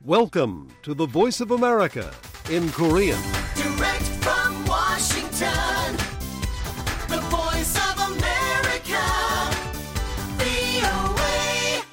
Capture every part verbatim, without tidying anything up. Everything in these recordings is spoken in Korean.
Welcome to the Voice of America in Korean. Direct from Washington, the Voice of America, 브이오에이.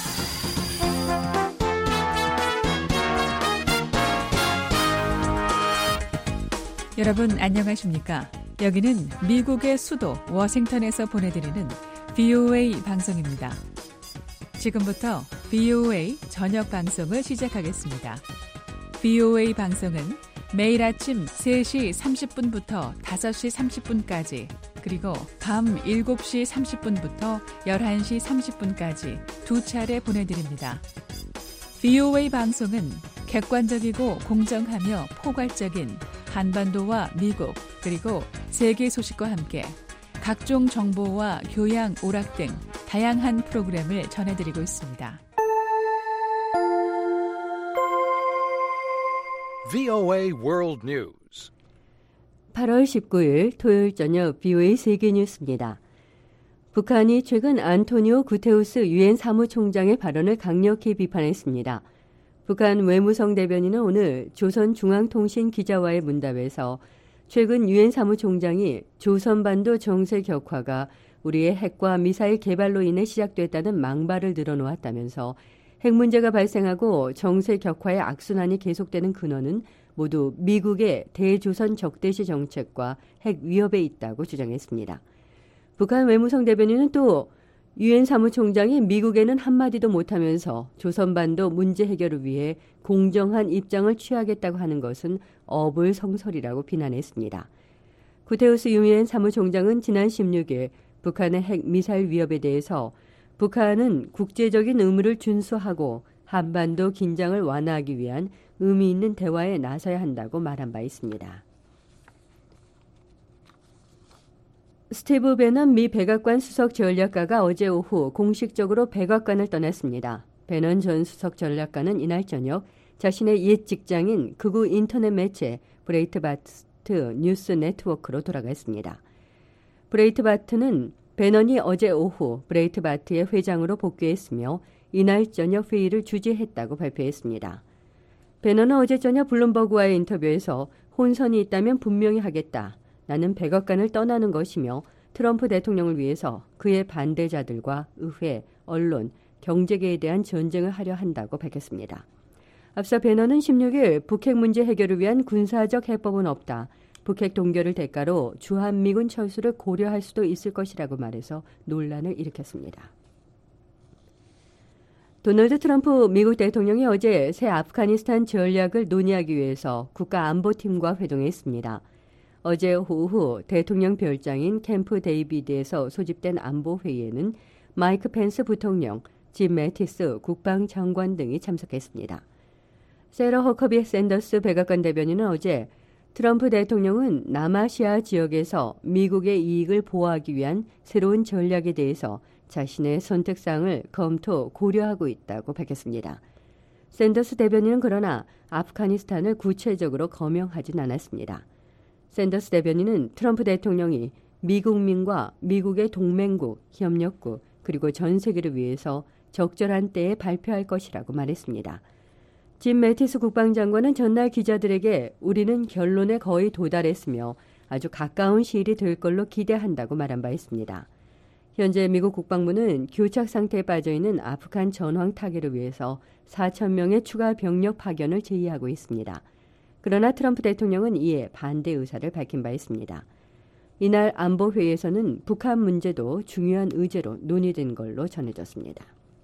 여러분 안녕하십니까? 여기는 미국의 수도 워싱턴에서 보내드리는 브이오에이 방송입니다. 지금부터 브이오에이 저녁 방송을 시작하겠습니다. 브이오에이 방송은 매일 아침 세 시 삼십 분부터 다섯 시 삼십 분까지 그리고 밤 일곱 시 삼십 분부터 열한 시 삼십 분까지 두 차례 보내드립니다. 브이오에이 방송은 객관적이고 공정하며 포괄적인 한반도와 미국 그리고 세계 소식과 함께 각종 정보와 교양, 오락 등 다양한 프로그램을 전해드리고 있습니다. 브이오에이 World News. 팔월 십구일 토요일 저녁 브이오에이 세계 뉴스입니다. 북한이 최근 안토니오 구테우스 유엔 사무총장의 발언을 강력히 비판했습니다. 북한 외무성 대변인은 오늘 조선중앙통신 기자와의 문답에서 최근 유엔 사무총장이 조선반도 정세 격화가 우리의 핵과 미사일 개발로 인해 시작됐다는 망발을 늘어놓았다면서 핵 문제가 발생하고 정세 격화의 악순환이 계속되는 근원은 모두 미국의 대조선 적대시 정책과 핵 위협에 있다고 주장했습니다. 북한 외무성 대변인은 또 유엔 사무총장이 미국에는 한마디도 못하면서 조선반도 문제 해결을 위해 공정한 입장을 취하겠다고 하는 것은 어불성설이라고 비난했습니다. 구테우스 유엔 사무총장은 지난 십육일 북한의 핵 미사일 위협에 대해서 북한은 국제적인 의무를 준수하고 한반도 긴장을 완화하기 위한 의미 있는 대화에 나서야 한다고 말한 바 있습니다. 스티브 배넌 미 백악관 수석 전략가가 어제 오후 공식적으로 백악관을 떠났습니다. 배넌 전 수석 전략가는 이날 저녁 자신의 옛 직장인 극우 인터넷 매체 브레이트바트 뉴스 네트워크로 돌아갔습니다. 브레이트바트는 배넌이 어제 오후 브레이트바트의 회장으로 복귀했으며 이날 저녁 회의를 주재했다고 발표했습니다. 배넌은 어제 저녁 블룸버그와의 인터뷰에서 혼선이 있다면 분명히 하겠다. 나는 백악관을 떠나는 것이며 트럼프 대통령을 위해서 그의 반대자들과 의회, 언론, 경제계에 대한 전쟁을 하려 한다고 밝혔습니다. 앞서 배넌은 십육일 북핵 문제 해결을 위한 군사적 해법은 없다. 북핵 동결을 대가로 주한미군 철수를 고려할 수도 있을 것이라고 말해서 논란을 일으켰습니다. 도널드 트럼프 미국 대통령이 어제 새 아프가니스탄 전략을 논의하기 위해서 국가안보팀과 회동했습니다. 어제 오후 대통령 별장인 캠프 데이비드에서 소집된 안보회의에는 마이크 펜스 부통령, 짐 매티스 국방장관 등이 참석했습니다. 세러 허커비 샌더스 백악관 대변인은 어제 트럼프 대통령은 남아시아 지역에서 미국의 이익을 보호하기 위한 새로운 전략에 대해서 자신의 선택사항을 검토, 고려하고 있다고 밝혔습니다. 샌더스 대변인은 그러나 아프가니스탄을 구체적으로 거명하진 않았습니다. 샌더스 대변인은 트럼프 대통령이 미국민과 미국의 동맹국, 협력국, 그리고 전 세계를 위해서 적절한 때에 발표할 것이라고 말했습니다. 짐 매티스 국방장관은 전날 기자들에게 우리는 결론에 거의 도달했으며 아주 가까운 시일이 될 걸로 기대한다고 말한 바 있습니다. 현재 미국 국방부는 교착 상태에 빠져있는 아프간 전황 타결을 위해서 사천 명의 추가 병력 파견을 제의하고 있습니다. 그러나 트럼프 대통령은 이에 반대 의사를 밝힌 바 있습니다. 이날 안보회의에서는 북한 문제도 중요한 의제로 논의된 걸로 전해졌습니다.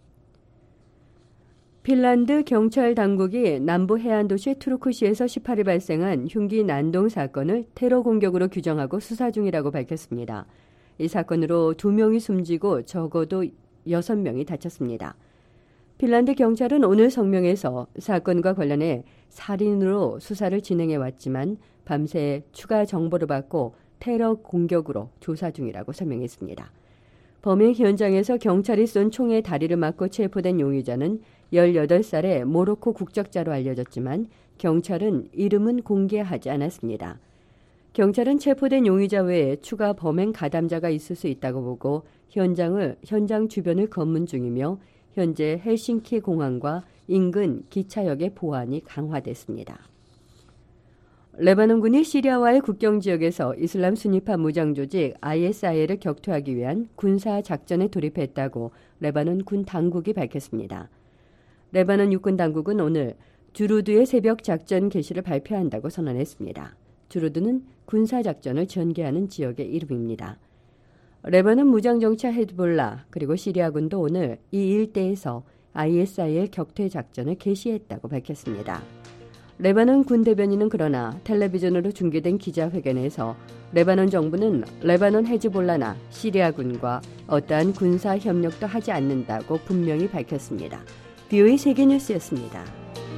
핀란드 경찰 당국이 남부 해안 도시 투르쿠시에서 십팔일 발생한 흉기 난동 사건을 테러 공격으로 규정하고 수사 중이라고 밝혔습니다. 이 사건으로 두 명이 숨지고 적어도 여섯 명이 다쳤습니다. 핀란드 경찰은 오늘 성명에서 사건과 관련해 살인으로 수사를 진행해 왔지만 밤새 추가 정보를 받고 테러 공격으로 조사 중이라고 설명했습니다. 범행 현장에서 경찰이 쏜 총에 다리를 맞고 체포된 용의자는 열여덟 살의 모로코 국적자로 알려졌지만 경찰은 이름은 공개하지 않았습니다. 경찰은 체포된 용의자 외에 추가 범행 가담자가 있을 수 있다고 보고 현장을 현장 주변을 검문 중이며 현재 헬싱키 공항과 인근 기차역의 보안이 강화됐습니다. 레바논군이 시리아와의 국경 지역에서 이슬람 순위파 무장 조직 아이에스아이를 격퇴하기 위한 군사 작전에 돌입했다고 레바논 군 당국이 밝혔습니다. 레바논 육군 당국은 오늘 주루드의 새벽 작전 개시를 발표한다고 선언했습니다. 주루드는 군사 작전을 전개하는 지역의 이름입니다. 레바논 무장정차 헤즈볼라 그리고 시리아군도 오늘 이 일대에서 아이에스아이엘 격퇴 작전을 개시했다고 밝혔습니다. 레바논 군 대변인은 그러나 텔레비전으로 중계된 기자회견에서 레바논 정부는 레바논 헤즈볼라나 시리아군과 어떠한 군사 협력도 하지 않는다고 분명히 밝혔습니다. 비오에이 세계뉴스였습니다.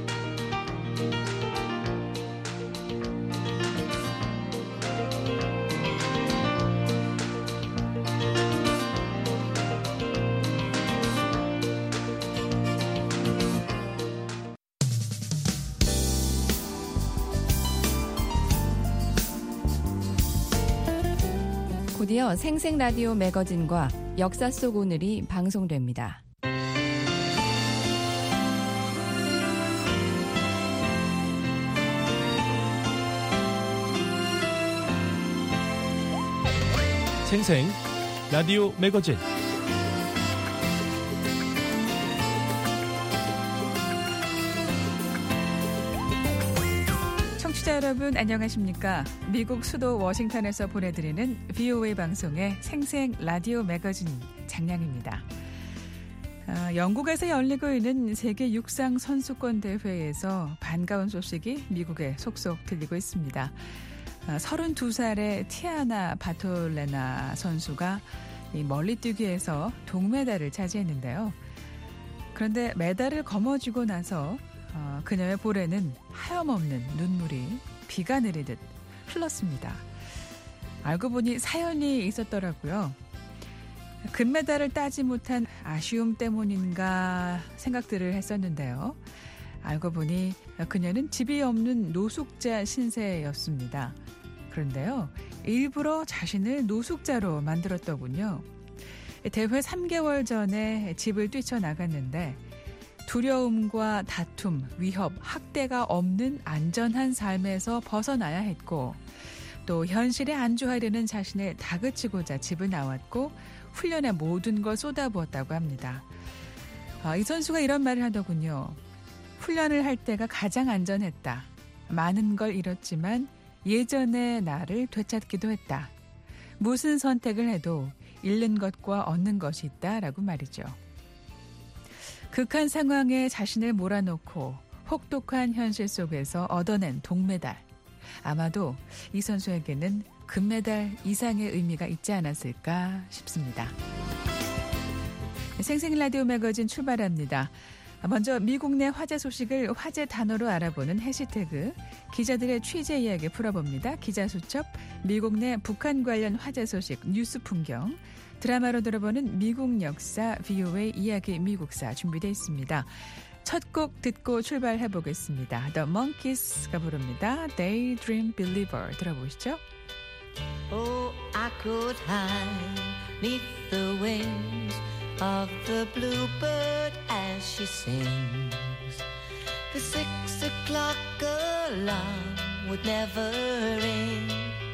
곧이어 생생라디오 매거진과 역사 속 오늘이 방송됩니다. 생생 라디오 매거진 청취자 여러분 안녕하십니까? 미국 수도 워싱턴에서 보내드리는 비오에이 방송의 생생 라디오 매거진 장량입니다. 아, 영국에서 열리고 있는 세계 육상 선수권 대회에서 반가운 소식이 미국에 속속 들리고 있습니다. 아, 서른두 살의 티아나 바톨레나 선수가 이 멀리뛰기에서 동메달을 차지했는데요. 그런데 메달을 거머쥐고 나서 어, 그녀의 볼에는 하염없는 눈물이 비가 내리듯 흘렀습니다. 알고 보니 사연이 있었더라고요. 금메달을 따지 못한 아쉬움 때문인가 생각들을 했었는데요. 알고 보니 그녀는 집이 없는 노숙자 신세였습니다. 그런데요, 일부러 자신을 노숙자로 만들었더군요. 대회 삼 개월 전에 집을 뛰쳐나갔는데 두려움과 다툼, 위협, 학대가 없는 안전한 삶에서 벗어나야 했고 또 현실에 안주하려는 자신을 다그치고자 집을 나왔고 훈련에 모든 걸 쏟아부었다고 합니다. 아, 이 선수가 이런 말을 하더군요. 훈련을 할 때가 가장 안전했다. 많은 걸 잃었지만 예전의 나를 되찾기도 했다. 무슨 선택을 해도 잃는 것과 얻는 것이 있다라고 말이죠. 극한 상황에 자신을 몰아넣고 혹독한 현실 속에서 얻어낸 동메달. 아마도 이 선수에게는 금메달 이상의 의미가 있지 않았을까 싶습니다. 생생라디오 매거진 출발합니다. 먼저 미국 내 화제 소식을 화제 단어로 알아보는 해시태그, 기자들의 취재 이야기 풀어봅니다. 기자수첩, 미국 내 북한 관련 화제 소식, 뉴스 풍경, 드라마로 들어보는 미국 역사, 비오에이 이야기 미국사 준비되어 있습니다. 첫 곡 듣고 출발해보겠습니다. The Monkeys가 부릅니다. Daydream Believer 들어보시죠. Oh, I could hide neath the wings of the bluebird as she sings. The six o'clock alarm would never ring,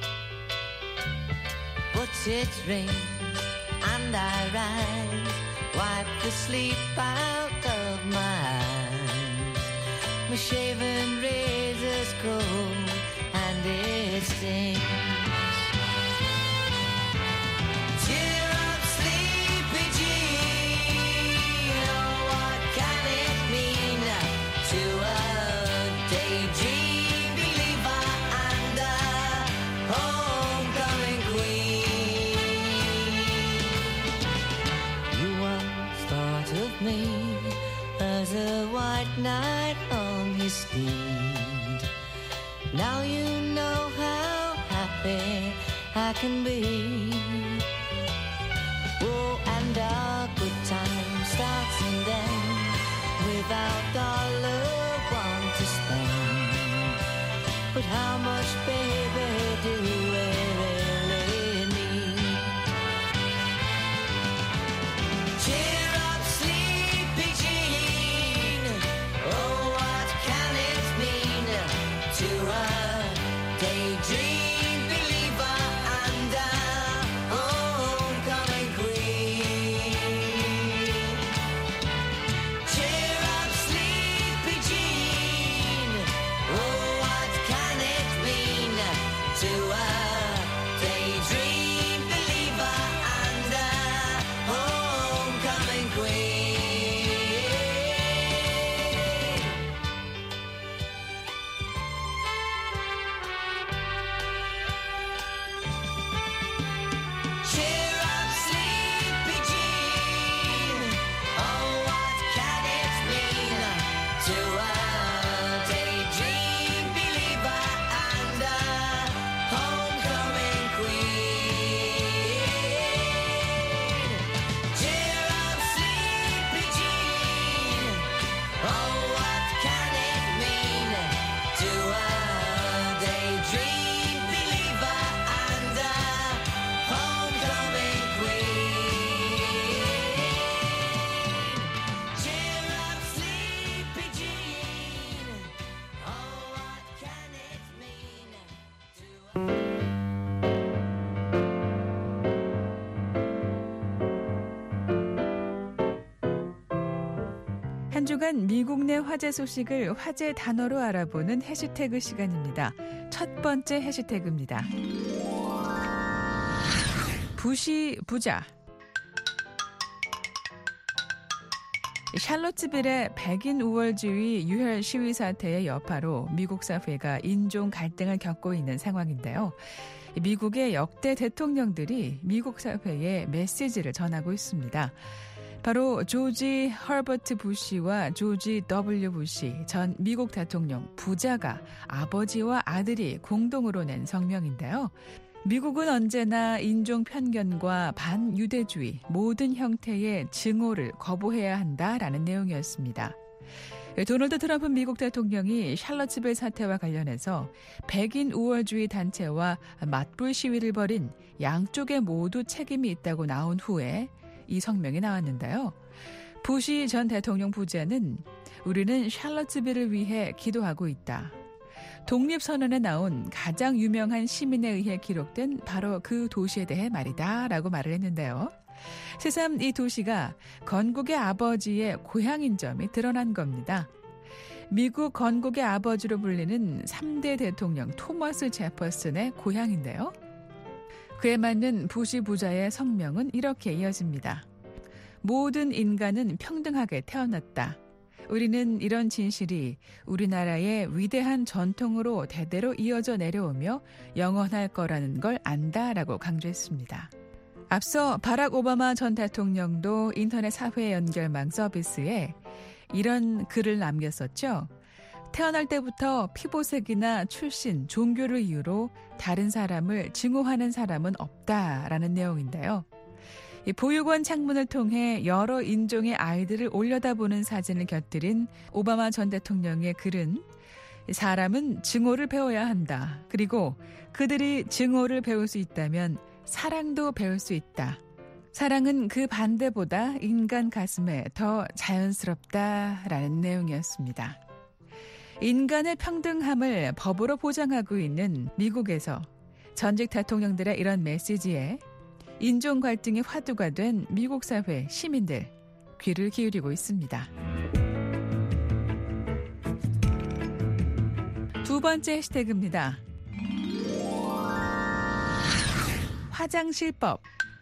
but it rings and I rise, wipe the sleep out of my eyes. My shaven razor's cold and it stings. Cheer up, sleepy Jean. Oh, what can it mean to a daydream believer and a homecoming queen? You once thought of me as a white knight on his steed. Now you know how happy I can be. Oh, and our good time starts and ends without dollar one to spend. But how much, baby, do we really need? Cheer up, sleepy 한 주간 미국 내 화제 소식을 화제 단어로 알아보는 해시태그 시간입니다. 첫 번째 해시태그입니다. 부시 부자. 샬롯츠빌의 백인 우월주의 유혈 시위 사태의 여파로 미국 사회가 인종 갈등을 겪고 있는 상황인데요. 미국의 역대 대통령들이 미국 사회에 메시지를 전하고 있습니다. 바로 조지 허버트 부시와 조지 더블유 부시 전 미국 대통령 부자가 아버지와 아들이 공동으로 낸 성명인데요. 미국은 언제나 인종 편견과 반유대주의 모든 형태의 증오를 거부해야 한다라는 내용이었습니다. 도널드 트럼프 미국 대통령이 샬럿츠빌 사태와 관련해서 백인 우월주의 단체와 맞불 시위를 벌인 양쪽에 모두 책임이 있다고 나온 후에 이 성명이 나왔는데요. 부시 전 대통령 부자는 우리는 샬럿츠빌을 위해 기도하고 있다. 독립선언에 나온 가장 유명한 시민에 의해 기록된 바로 그 도시에 대해 말이다 라고 말을 했는데요. 새삼 이 도시가 건국의 아버지의 고향인 점이 드러난 겁니다. 미국 건국의 아버지로 불리는 삼 대 대통령 토머스 제퍼슨의 고향인데요. 그에 맞는 부시 부자의 성명은 이렇게 이어집니다. 모든 인간은 평등하게 태어났다. 우리는 이런 진실이 우리나라의 위대한 전통으로 대대로 이어져 내려오며 영원할 거라는 걸 안다라고 강조했습니다. 앞서 바락 오바마 전 대통령도 인터넷 사회 연결망 서비스에 이런 글을 남겼었죠. 태어날 때부터 피보색이나 출신, 종교를 이유로 다른 사람을 증오하는 사람은 없다라는 내용인데요. 이 보육원 창문을 통해 여러 인종의 아이들을 올려다보는 사진을 곁들인 오바마 전 대통령의 글은 사람은 증오를 배워야 한다. 그리고 그들이 증오를 배울 수 있다면 사랑도 배울 수 있다. 사랑은 그 반대보다 인간 가슴에 더 자연스럽다라는 내용이었습니다. 인간의 평등함을 법으로 보장하고 있는 미국에서 전직 대통령들의 이런 메시지에 인종 갈등의 화두가 된 미국 사회 시민들 귀를 기울이고 있습니다. 두 번째 해시태그입니다. 화장실법.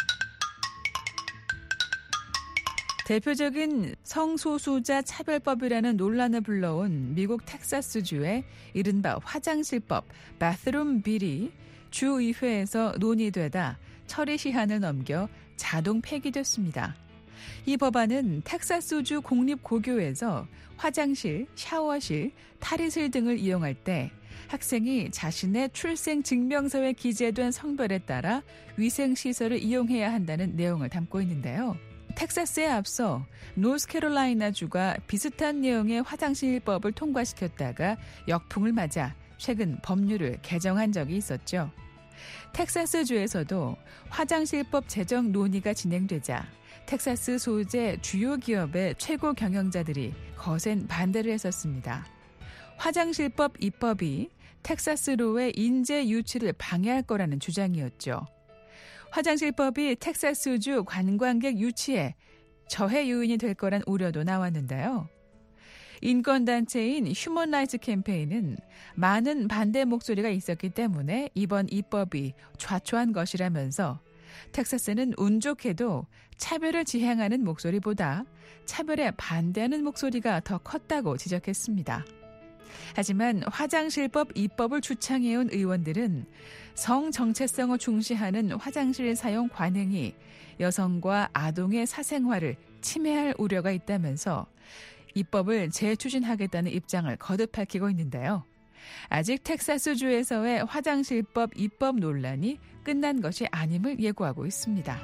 대표적인 성소수자 차별법이라는 논란을 불러온 미국 텍사스주의 이른바 화장실법 바스룸 빌이 주의회에서 논의되다 처리 시한을 넘겨 자동 폐기됐습니다. 이 법안은 텍사스주 공립고교에서 화장실, 샤워실, 탈의실 등을 이용할 때 학생이 자신의 출생 증명서에 기재된 성별에 따라 위생시설을 이용해야 한다는 내용을 담고 있는데요. 텍사스에 앞서 노스캐롤라이나주가 비슷한 내용의 화장실법을 통과시켰다가 역풍을 맞아 최근 법률을 개정한 적이 있었죠. 텍사스주에서도 화장실법 제정 논의가 진행되자 텍사스 소재 주요 기업의 최고 경영자들이 거센 반대를 했었습니다. 화장실법 입법이 텍사스로의 인재 유치를 방해할 거라는 주장이었죠. 화장실법이 텍사스주 관광객 유치에 저해 요인이 될 거란 우려도 나왔는데요. 인권단체인 휴먼 라이츠 캠페인은 많은 반대 목소리가 있었기 때문에 이번 입법이 좌초한 것이라면서 텍사스는 운 좋게도 차별을 지향하는 목소리보다 차별에 반대하는 목소리가 더 컸다고 지적했습니다. 하지만 화장실법 입법을 주창해온 의원들은 성 정체성을 중시하는 화장실 사용 관행이 여성과 아동의 사생활을 침해할 우려가 있다면서 입법을 재추진하겠다는 입장을 거듭 밝히고 있는데요. 아직 텍사스주에서의 화장실법 입법 논란이 끝난 것이 아님을 예고하고 있습니다.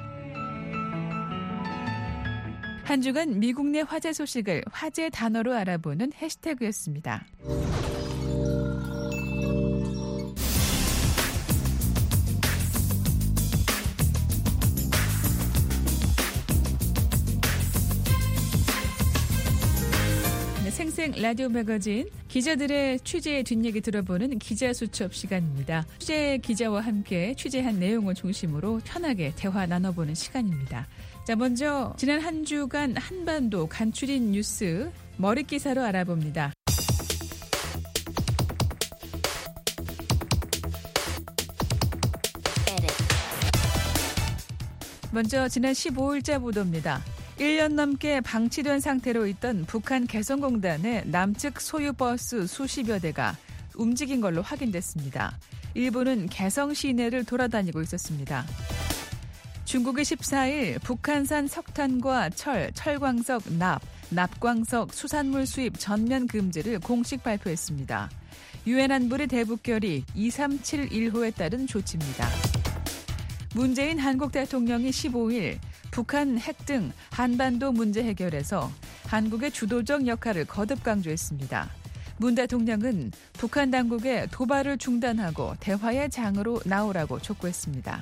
한 주간 미국 내 화제 소식을 화제 단어로 알아보는 해시태그였습니다. 생생 라디오 매거진 기자들의 취재 뒷얘기 들어보는 기자수첩 시간입니다. 취재 기자와 함께 취재한 내용을 중심으로 편하게 대화 나눠보는 시간입니다. 자, 먼저 지난 한 주간 한반도 간추린 뉴스 머릿기사로 알아봅니다. 먼저 지난 십오일자 보도입니다. 일 년 넘게 방치된 상태로 있던 북한 개성공단의 남측 소유 버스 수십여 대가 움직인 걸로 확인됐습니다. 일부는 개성 시내를 돌아다니고 있었습니다. 중국이 십사일 북한산 석탄과 철, 철광석, 납, 납광석 수산물 수입 전면 금지를 공식 발표했습니다. 유엔 안보리 대북결의 이삼칠일호에 따른 조치입니다. 문재인 한국 대통령이 십오일 북한 핵 등 한반도 문제 해결에서 한국의 주도적 역할을 거듭 강조했습니다. 문 대통령은 북한 당국의 도발을 중단하고 대화의 장으로 나오라고 촉구했습니다.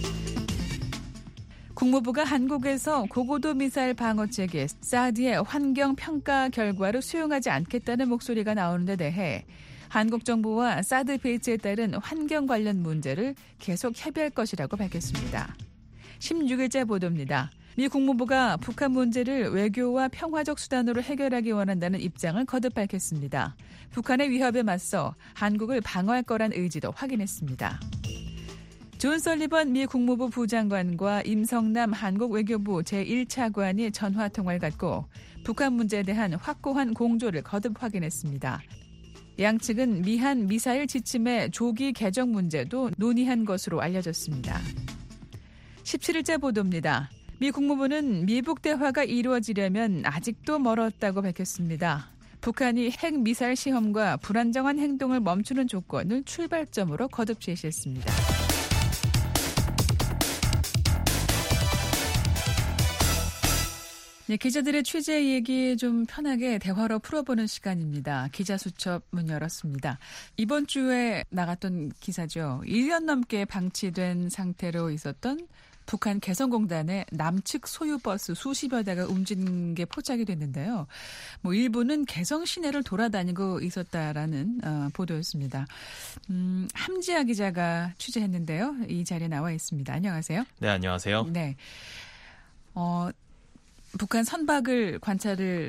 국무부가 한국에서 고고도 미사일 방어체계 사드의 환경 평가 결과를 수용하지 않겠다는 목소리가 나오는 데 대해 한국 정부와 사드 배치에 따른 환경 관련 문제를 계속 협의할 것이라고 밝혔습니다. 십육일자 보도입니다. 미 국무부가 북한 문제를 외교와 평화적 수단으로 해결하기 원한다는 입장을 거듭 밝혔습니다. 북한의 위협에 맞서 한국을 방어할 거란 의지도 확인했습니다. 존 설리번 미 국무부 부장관과 임성남 한국 외교부 제일 차관이 전화통화를 갖고 북한 문제에 대한 확고한 공조를 거듭 확인했습니다. 양측은 미한 미사일 지침의 조기 개정 문제도 논의한 것으로 알려졌습니다. 십칠일자 보도입니다. 미 국무부는 미북 대화가 이루어지려면 아직도 멀었다고 밝혔습니다. 북한이 핵 미사일 시험과 불안정한 행동을 멈추는 조건을 출발점으로 거듭 제시했습니다. 네, 기자들의 취재 얘기 좀 편하게 대화로 풀어보는 시간입니다. 기자수첩 문 열었습니다. 이번 주에 나갔던 기사죠. 일 년 넘게 방치된 상태로 있었던 북한 개성공단의 남측 소유 버스 수십여 대가 움직인 게 포착이 됐는데요. 뭐 일부는 개성 시내를 돌아다니고 있었다라는 어, 보도였습니다. 음, 함지아 기자가 취재했는데요. 이 자리에 나와 있습니다. 안녕하세요. 네, 안녕하세요. 네. 어, 북한 선박을 관찰을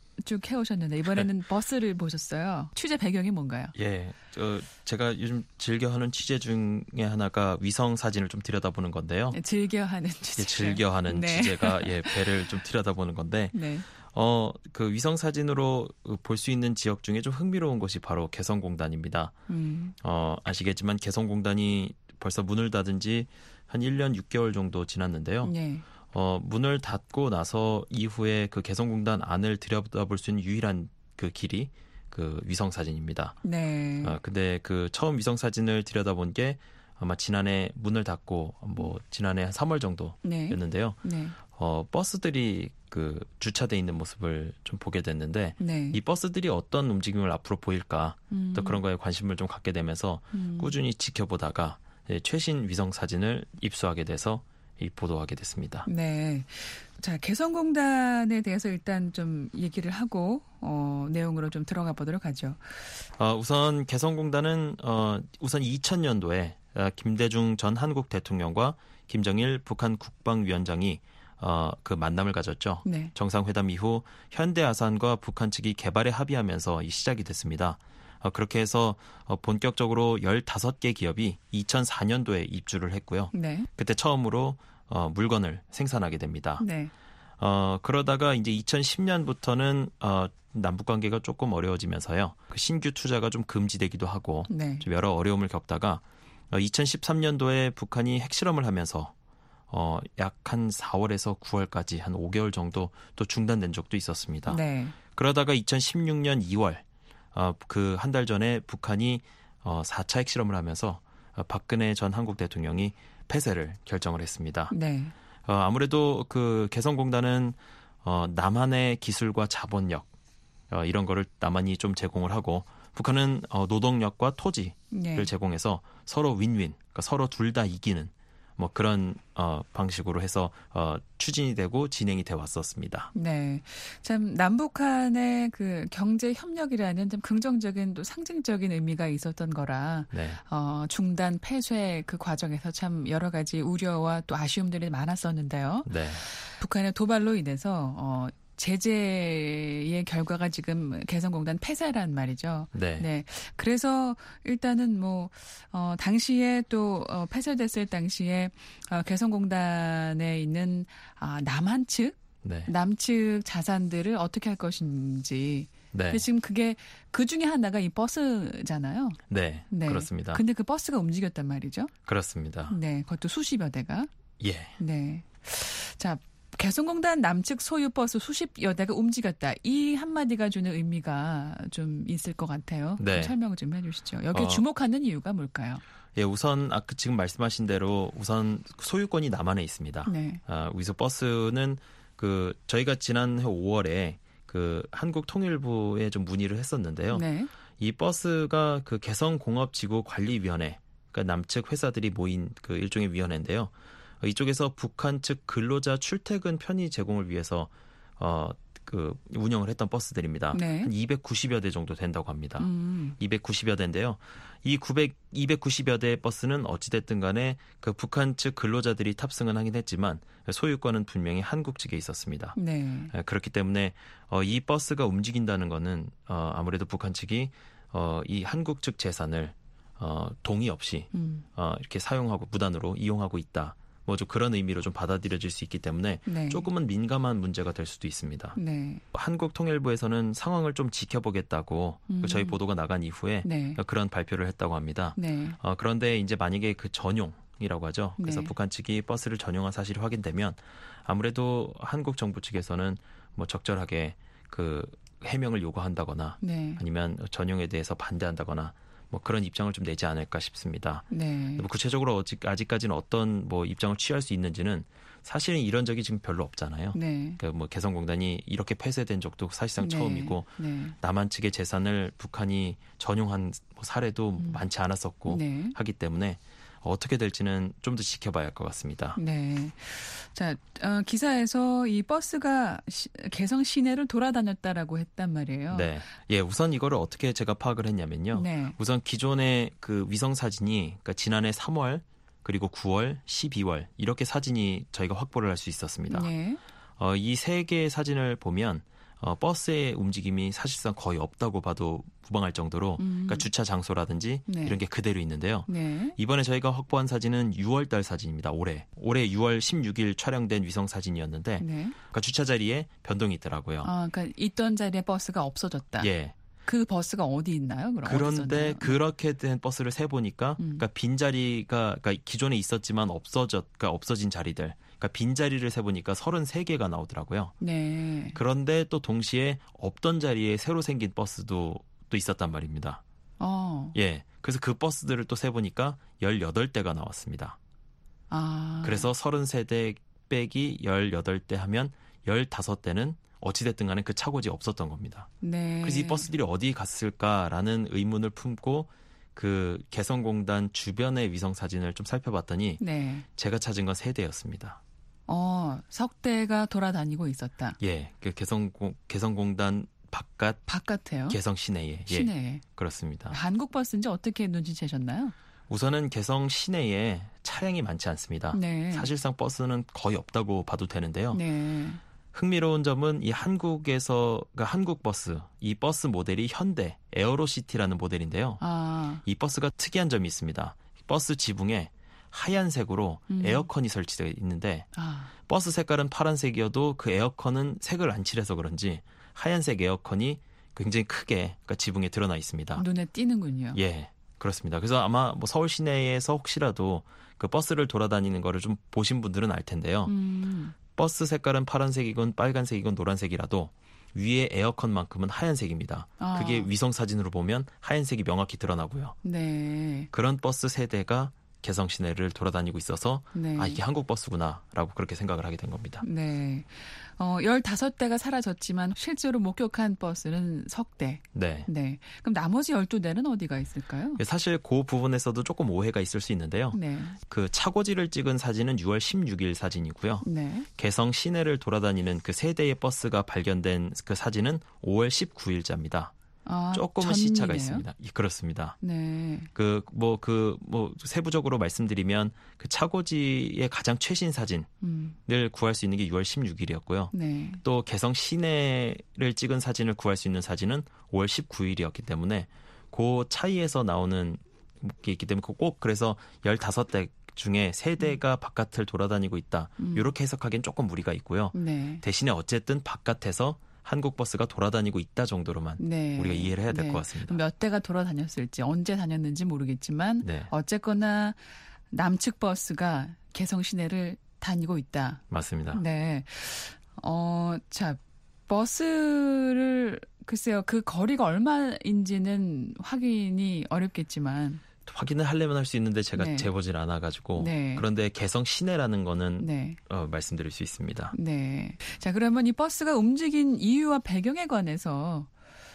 쭉 해오셨는데 이번에는 버스를 보셨어요. 취재 배경이 뭔가요? 예, 저 제가 요즘 즐겨하는 취재 중에 하나가 위성 사진을 좀 들여다보는 건데요. 네, 즐겨하는 취재. 예, 즐겨하는 네. 취재가 예 배를 좀 들여다보는 건데, 네. 어, 그 위성 사진으로 볼 수 있는 지역 중에 좀 흥미로운 곳이 바로 개성공단입니다. 음. 어, 아시겠지만 개성공단이 벌써 문을 닫은 지 한 일 년 육 개월 정도 지났는데요. 네. 어, 문을 닫고 나서 이후에 그 개성공단 안을 들여다볼 수 있는 유일한 그 길이 그 위성 사진입니다. 네. 어, 근데 그 처음 위성 사진을 들여다본 게 아마 지난해 문을 닫고 뭐 지난해 한 삼월 정도였는데요. 네. 네. 어, 버스들이 그 주차돼 있는 모습을 좀 보게 됐는데 네. 이 버스들이 어떤 움직임을 앞으로 보일까 음. 또 그런 거에 관심을 좀 갖게 되면서 음. 꾸준히 지켜보다가 예, 최신 위성 사진을 입수하게 돼서 이 보도하게 됐습니다. 네. 자, 개성공단에 대해서 일단 좀 얘기를 하고 어, 내용으로 좀 들어가 보도록 하죠. 어, 우선 개성공단은 어, 우선 이천 년도에 어, 김대중 전 한국 대통령과 김정일 북한 국방위원장이 어, 그 만남을 가졌죠. 네. 정상회담 이후 현대아산과 북한 측이 개발에 합의하면서 이 시작이 됐습니다. 어, 그렇게 해서 어, 본격적으로 열다섯 개 기업이 이천사 년도에 입주를 했고요. 네. 그때 처음으로 어, 물건을 생산하게 됩니다. 네. 어, 그러다가 이제 이천십 년부터는 어, 남북 관계가 조금 어려워지면서요. 그 신규 투자가 좀 금지되기도 하고 네. 좀 여러 어려움을 겪다가 어, 이천십삼 년도에 북한이 핵실험을 하면서 어, 약 한 사월에서 구월까지 한 오 개월 정도 또 중단된 적도 있었습니다. 네. 그러다가 이천십육 년 이월 어, 그 한 달 전에 북한이 어, 사 차 핵실험을 하면서 어, 박근혜 전 한국 대통령이 폐쇄를 결정을 했습니다. 네. 어, 아무래도 그 개성공단은 어, 남한의 기술과 자본력 어, 이런 거를 남한이 좀 제공을 하고 북한은 어, 노동력과 토지를 네. 제공해서 서로 윈윈, 그러니까 서로 둘 다 이기는 뭐 그런 어, 방식으로 해서 어, 추진이 되고 진행이 돼 왔었습니다. 네, 참 남북한의 그 경제 협력이라는 좀 긍정적인 또 상징적인 의미가 있었던 거라 네. 어, 중단 폐쇄 그 과정에서 참 여러 가지 우려와 또 아쉬움들이 많았었는데요. 네. 북한의 도발로 인해서 어, 제재의 결과가 지금 개성공단 폐쇄란 말이죠. 네. 네. 그래서 일단은 뭐 어, 당시에 또 어, 폐쇄됐을 당시에 어, 개성공단에 있는 아, 남한 측, 네. 남측 자산들을 어떻게 할 것인지. 네. 근데 지금 그게 그 중에 하나가 이 버스잖아요. 네, 네. 그렇습니다. 근데 그 버스가 움직였단 말이죠. 그렇습니다. 네, 그것도 수십여 대가. 예. 네. 자, 개성공단 남측 소유 버스 수십여 대가 움직였다. 이 한마디가 주는 의미가 좀 있을 것 같아요. 네. 좀 설명을 좀 해주시죠. 여기 어, 주목하는 이유가 뭘까요? 예, 우선 아까 지금 말씀하신 대로 우선 소유권이 남한에 있습니다. 네. 아, 위서 버스는 그 저희가 지난해 오월에 그 한국통일부에 좀 문의를 했었는데요. 네. 이 버스가 그 개성공업지구관리위원회, 그러니까 남측 회사들이 모인 그 일종의 위원회인데요. 이쪽에서 북한 측 근로자 출퇴근 편의 제공을 위해서 어, 그 운영을 했던 버스들입니다. 네. 한 이백구십여 대 정도 된다고 합니다. 음. 이백구십여 대인데요. 이 구백, 이백구십여 대의 버스는 어찌됐든 간에 그 북한 측 근로자들이 탑승은 하긴 했지만 소유권은 분명히 한국 측에 있었습니다. 네. 그렇기 때문에 어, 이 버스가 움직인다는 거는 어, 아무래도 북한 측이 어, 이 한국 측 재산을 어, 동의 없이 음. 어, 이렇게 사용하고 무단으로 이용하고 있다. 뭐 좀 그런 의미로 좀 받아들여질 수 있기 때문에 네. 조금은 민감한 문제가 될 수도 있습니다. 네. 한국통일부에서는 상황을 좀 지켜보겠다고 음. 저희 보도가 나간 이후에 네. 그런 발표를 했다고 합니다. 네. 어, 그런데 이제 만약에 그 전용이라고 하죠. 그래서 네. 북한 측이 버스를 전용한 사실이 확인되면 아무래도 한국 정부 측에서는 뭐 적절하게 그 해명을 요구한다거나 네. 아니면 전용에 대해서 반대한다거나 뭐 그런 입장을 좀 내지 않을까 싶습니다. 네. 뭐 구체적으로 아직, 아직까지는 어떤 뭐 입장을 취할 수 있는지는 사실은 이런 적이 지금 별로 없잖아요. 네. 그러니까 뭐 개성공단이 이렇게 폐쇄된 적도 사실상 네. 처음이고 네. 남한 측의 재산을 북한이 전용한 사례도 음. 많지 않았었고 네. 하기 때문에 어떻게 될지는 좀 더 지켜봐야 할 것 같습니다. 네. 자, 어, 기사에서 이 버스가 시, 개성 시내를 돌아다녔다라고 했단 말이에요. 네. 예, 우선 이거를 어떻게 제가 파악을 했냐면요. 네. 우선 기존의 그 위성 사진이 그러니까 지난해 삼월 그리고 구월, 십이월 이렇게 사진이 저희가 확보를 할 수 있었습니다. 네. 어, 이 세 개의 사진을 보면 어, 버스의 움직임이 사실상 거의 없다고 봐도 무방할 정도로 음. 그러니까 주차 장소라든지 네. 이런 게 그대로 있는데요. 네. 이번에 저희가 확보한 사진은 유월 달 사진입니다. 올해. 올해 유월 십육일 촬영된 위성 사진이었는데 네. 그러니까 주차 자리에 변동이 있더라고요. 아, 그러니까 있던 자리에 버스가 없어졌다. 예. 그 버스가 어디 있나요? 그럼 그런데 어디 있었나요? 그렇게 된 버스를 세 보니까 음. 그러니까 빈 자리가 그러니까 기존에 있었지만 없어졌 그러니까 없어진 자리들. 그러니까 빈 자리를 세 보니까 서른세 개가 나오더라고요. 네. 그런데 또 동시에 없던 자리에 새로 생긴 버스도 또 있었단 말입니다. 어. 예. 그래서 그 버스들을 또 세 보니까 열여덟 대가 나왔습니다. 아. 그래서 서른세 대 빼기 열여덟 대 하면 열다섯 대는 어찌됐든 간에 그 차고지에 없었던 겁니다. 네. 그래서 이 버스들이 어디 갔을까라는 의문을 품고 그 개성공단 주변의 위성 사진을 좀 살펴봤더니 네. 제가 찾은 건 세 대였습니다. 어, 석대가 돌아다니고 있었다. 예. 그 개성공, 개성공단 바깥 바깥에요? 개성 시내에. 예. 시내에. 그렇습니다. 한국 버스인지 어떻게 눈치채셨나요? 우선은 개성 시내에 차량이 많지 않습니다. 네. 사실상 버스는 거의 없다고 봐도 되는데요. 네. 흥미로운 점은 이 한국에서 그러니까 한국 버스, 이 버스 모델이 현대 에어로시티라는 모델인데요. 아. 이 버스가 특이한 점이 있습니다. 버스 지붕에 하얀색으로 음. 에어컨이 설치되어 있는데 아. 버스 색깔은 파란색이어도 그 에어컨은 색을 안 칠해서 그런지 하얀색 에어컨이 굉장히 크게 그러니까 지붕에 드러나 있습니다. 눈에 띄는군요. 예, 그렇습니다. 그래서 아마 뭐 서울 시내에서 혹시라도 그 버스를 돌아다니는 거를 좀 보신 분들은 알 텐데요. 음. 버스 색깔은 파란색이건 빨간색이건 노란색이라도 위에 에어컨만큼은 하얀색입니다. 아. 그게 위성 사진으로 보면 하얀색이 명확히 드러나고요. 네. 그런 버스 세대가 개성 시내를 돌아다니고 있어서 네. 아 이게 한국 버스구나라고 그렇게 생각을 하게 된 겁니다. 네. 어, 열다섯 대가 사라졌지만 실제로 목격한 버스는 석 대. 네. 네. 그럼 나머지 열두 대는 어디가 있을까요? 사실 그 부분에서도 조금 오해가 있을 수 있는데요. 네. 그 차고지를 찍은 사진은 유월 십육일 사진이고요. 네. 개성 시내를 돌아다니는 그 세 대의 버스가 발견된 그 사진은 오월 십구일자입니다. 아, 조금은 전이네요? 시차가 있습니다. 예, 그렇습니다. 네. 그 뭐 그 뭐 세부적으로 말씀드리면 그 차고지의 가장 최신 사진을 음. 구할 수 있는 게 유월 십육일이었고요. 네. 또 개성 시내를 찍은 사진을 구할 수 있는 사진은 오월 십구일이었기 때문에 그 차이에서 나오는 게 있기 때문에 꼭 그래서 열다섯 대 중에 세 대가 바깥을 돌아다니고 있다. 음. 이렇게 해석하기엔 조금 무리가 있고요. 네. 대신에 어쨌든 바깥에서 한국 버스가 돌아다니고 있다 정도로만 네. 우리가 이해를 해야 될 네. 것 같습니다. 몇 대가 돌아다녔을지 언제 다녔는지 모르겠지만 네, 어쨌거나 남측 버스가 개성 시내를 다니고 있다. 맞습니다. 네. 어, 자, 버스를 글쎄요. 그 거리가 얼마인지는 확인이 어렵겠지만 확인을 하려면 할 수 있는데 제가 네. 재보질 않아가지고 네. 그런데 개성 시내라는 거는 네. 어, 말씀드릴 수 있습니다. 네. 자, 그러면 이 버스가 움직인 이유와 배경에 관해서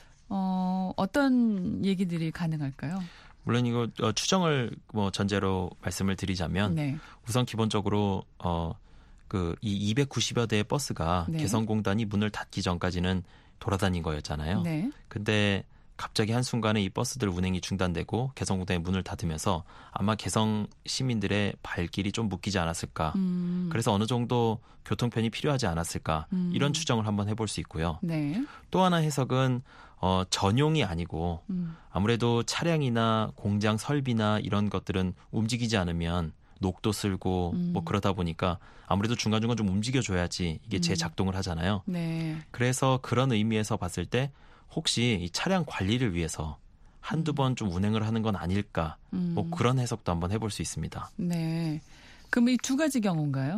어, 어떤 얘기들이 가능할까요? 물론 이거 어, 추정을 뭐 전제로 말씀을 드리자면 네. 우선 기본적으로 어, 그 이 이백구십여 대의 버스가 네. 개성공단이 문을 닫기 전까지는 돌아다닌 거였잖아요. 네. 근데 갑자기 한순간에 이 버스들 운행이 중단되고 개성공단이 문을 닫으면서 아마 개성 시민들의 발길이 좀 묶이지 않았을까. 음. 그래서 어느 정도 교통편이 필요하지 않았을까. 음. 이런 추정을 한번 해볼 수 있고요. 네. 또 하나 해석은 어, 전용이 아니고 음. 아무래도 차량이나 공장 설비나 이런 것들은 움직이지 않으면 녹도 쓸고 음. 뭐 그러다 보니까 아무래도 중간중간 좀 움직여줘야지 이게 음. 재작동을 하잖아요. 네. 그래서 그런 의미에서 봤을 때 혹시 이 차량 관리를 위해서 한두 번 좀 운행을 하는 건 아닐까. 음. 뭐 그런 해석도 한번 해볼 수 있습니다. 네. 그럼 이 두 가지 경우인가요?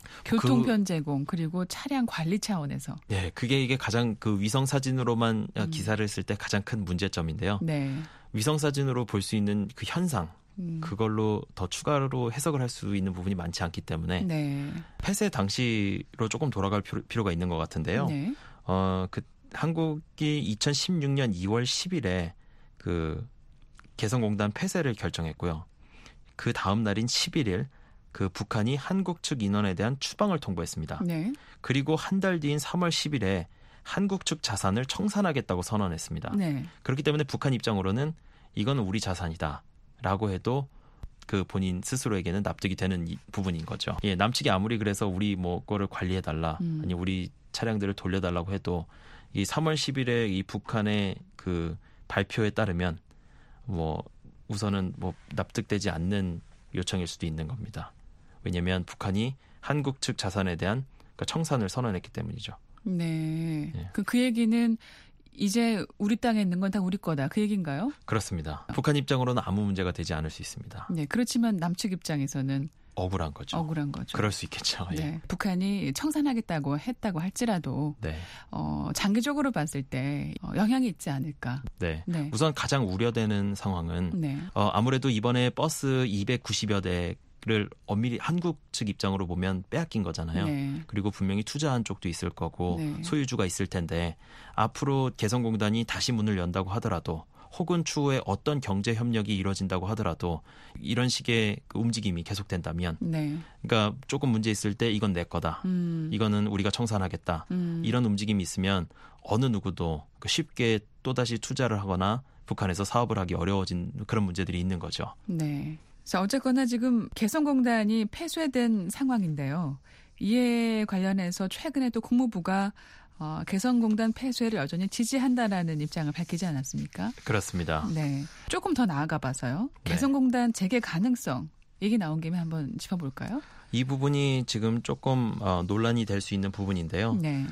교통편 제공 그리고 차량 관리 차원에서. 네, 그게 이게 가장 그 위성 사진으로만 음. 기사를 쓸 때 가장 큰 문제점인데요. 네. 위성 사진으로 볼 수 있는 그 현상, 음. 그걸로 더 추가로 해석을 할 수 있는 부분이 많지 않기 때문에 네. 폐쇄 당시로 조금 돌아갈 필요, 필요가 있는 것 같은데요. 네. 어, 그 한국이 이천십육 년 이월 십일에 그 개성공단 폐쇄를 결정했고요. 그 다음 날인 십일일 그 북한이 한국 측 인원에 대한 추방을 통보했습니다. 네. 그리고 한 달 뒤인 삼월 십일에 한국 측 자산을 청산하겠다고 선언했습니다. 네. 그렇기 때문에 북한 입장으로는 이거는 우리 자산이다라고 해도 그 본인 스스로에게는 납득이 되는 이, 부분인 거죠. 예, 남측이 아무리 그래서 우리 뭐 거를 관리해달라, 음. 아니 우리 차량들을 돌려달라고 해도 이 삼월 십일에 이 북한의 그 발표에 따르면 뭐 우선은 뭐 납득되지 않는 요청일 수도 있는 겁니다. 왜냐하면 북한이 한국 측 자산에 대한 그 청산을 선언했기 때문이죠. 네. 예. 그, 그 얘기는 이제 우리 땅에 있는 건 다 우리 거다. 그 얘기인가요? 그렇습니다. 북한 입장으로는 아무 문제가 되지 않을 수 있습니다. 네. 그렇지만 남측 입장에서는 억울한 거죠. 억울한 거죠. 그럴 수 있겠죠. 예. 네. 북한이 청산하겠다고 했다고 할지라도 네. 어, 장기적으로 봤을 때 어, 영향이 있지 않을까. 네. 네. 우선 가장 우려되는 상황은 네. 어, 아무래도 이번에 버스 이백구십여 대를 엄밀히 한국 측 입장으로 보면 빼앗긴 거잖아요. 네. 그리고 분명히 투자한 쪽도 있을 거고 네. 소유주가 있을 텐데 앞으로 개성공단이 다시 문을 연다고 하더라도 혹은 추후에 어떤 경제 협력이 이루어진다고 하더라도 이런 식의 그 움직임이 계속된다면 네. 그러니까 조금 문제 있을 때 이건 내 거다. 음. 이거는 우리가 청산하겠다. 음. 이런 움직임이 있으면 어느 누구도 쉽게 또다시 투자를 하거나 북한에서 사업을 하기 어려워진 그런 문제들이 있는 거죠. 네. 자, 어쨌거나 지금 개성공단이 폐쇄된 상황인데요. 이에 관련해서 최근에 또 국무부가 어, 개성공단 폐쇄를 여전히 지지한다라는 입장을 밝히지 않았습니까? 그렇습니다. 네. 조금 더 나아가 봐서요. 네. 개성공단 재개 가능성 얘기 나온 김에 한번 짚어볼까요? 이 부분이 지금 조금 어, 논란이 될 수 있는 부분인데요. 네.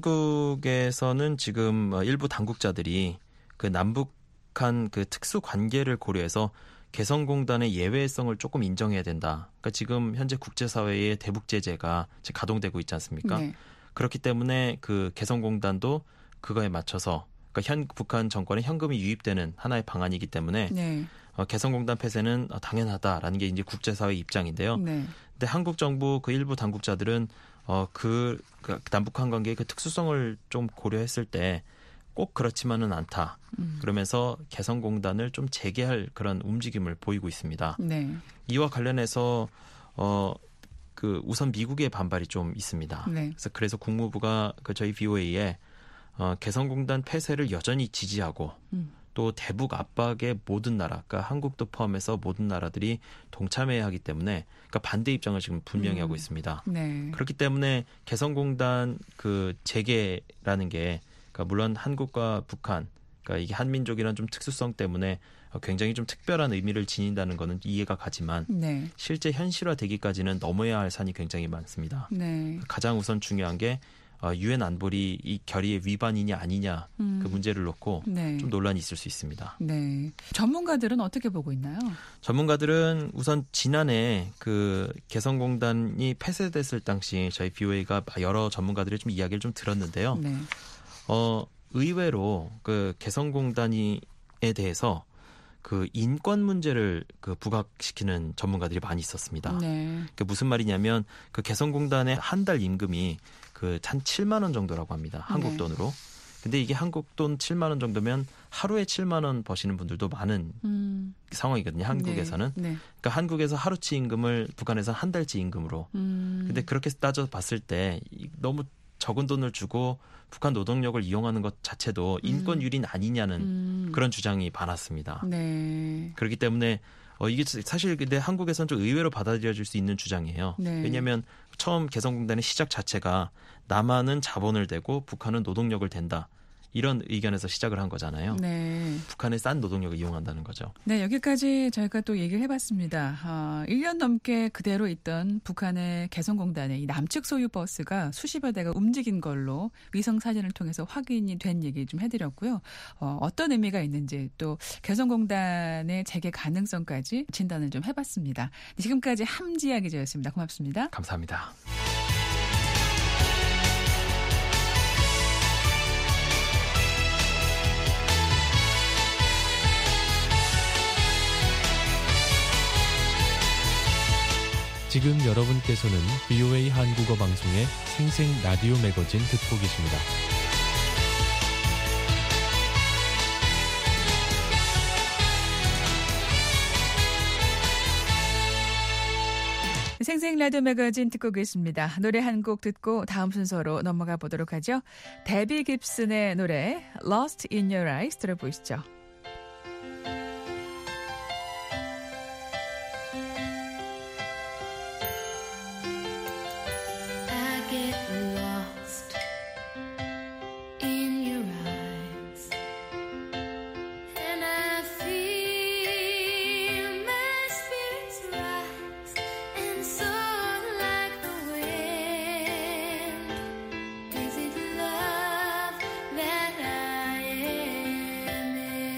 한국에서는 지금 어, 일부 당국자들이 그 남북한 그 특수 관계를 고려해서 개성공단의 예외성을 조금 인정해야 된다. 그러니까 지금 현재 국제사회의 대북 제재가 지금 가동되고 있지 않습니까? 네. 그렇기 때문에 그 개성공단도 그거에 맞춰서 그러니까 현 북한 정권에 현금이 유입되는 하나의 방안이기 때문에 네. 어, 개성공단 폐쇄는 어, 당연하다라는 게 이제 국제사회 입장인데요. 네. 근데 한국 정부 그 일부 당국자들은 어, 그, 그 남북한 관계의 그 특수성을 좀 고려했을 때 꼭 그렇지만은 않다. 음. 그러면서 개성공단을 좀 재개할 그런 움직임을 보이고 있습니다. 네. 이와 관련해서 어, 그 우선 미국의 반발이 좀 있습니다. 네. 그래서 그래서 국무부가 그 저희 비오에이에 어, 개성공단 폐쇄를 여전히 지지하고 음. 또 대북 압박의 모든 나라, 그러니까 한국도 포함해서 모든 나라들이 동참해야 하기 때문에 그러니까 반대 입장을 지금 분명히 음. 하고 있습니다. 네. 그렇기 때문에 개성공단 그 재개라는 게 그러니까 물론 한국과 북한, 그러니까 이게 한민족이란 좀 특수성 때문에 굉장히 좀 특별한 의미를 지닌다는 거는 이해가 가지만 네. 실제 현실화되기까지는 넘어야 할 산이 굉장히 많습니다. 네. 가장 우선 중요한 게 유엔 안보리 이 결의의 위반이냐 아니냐 음. 그 문제를 놓고 네. 좀 논란이 있을 수 있습니다. 네. 전문가들은 어떻게 보고 있나요? 전문가들은 우선 지난해 그 개성공단이 폐쇄됐을 당시 저희 비오에이가 여러 전문가들의 좀 이야기를 좀 들었는데요. 네. 어, 의외로 그 개성공단이에 대해서 그 인권 문제를 그 부각시키는 전문가들이 많이 있었습니다. 네. 그 무슨 말이냐면 그 개성공단의 한 달 임금이 그 한 칠만 원 정도라고 합니다. 한국 네. 돈으로. 근데 이게 한국 돈 칠만 원 정도면 하루에 칠만 원 버시는 분들도 많은 음. 상황이거든요. 한국에서는. 네. 네. 그러니까 한국에서 하루치 임금을 북한에서 한 달치 임금으로. 음. 근데 그렇게 따져 봤을 때 너무 적은 돈을 주고 북한 노동력을 이용하는 것 자체도 인권 유린 아니냐는 음. 그런 주장이 많았습니다. 네. 그렇기 때문에 어, 이게 사실 근데 한국에서는 좀 의외로 받아들여질 수 있는 주장이에요. 네. 왜냐하면 처음 개성공단의 시작 자체가 남한은 자본을 대고 북한은 노동력을 댄다. 이런 의견에서 시작을 한 거잖아요. 네. 북한의 싼 노동력을 이용한다는 거죠. 네, 여기까지 저희가 또 얘기를 해봤습니다. 어, 일 년 넘게 그대로 있던 북한의 개성공단의 이 남측 소유 버스가 수십여 대가 움직인 걸로 위성 사진을 통해서 확인이 된 얘기 좀 해드렸고요. 어, 어떤 의미가 있는지 또 개성공단의 재개 가능성까지 진단을 좀 해봤습니다. 지금까지 함지아 기자였습니다. 고맙습니다. 감사합니다. 지금 여러분께서는 비오에이 한국어 방송의 생생 라디오 매거진 듣고 계십니다. 생생 라디오 매거진 듣고 계십니다. 노래 한 곡 듣고 다음 순서로 넘어가 보도록 하죠. 데비 깁슨의 노래 Lost in Your Eyes 들어보시죠. Is it love that I am?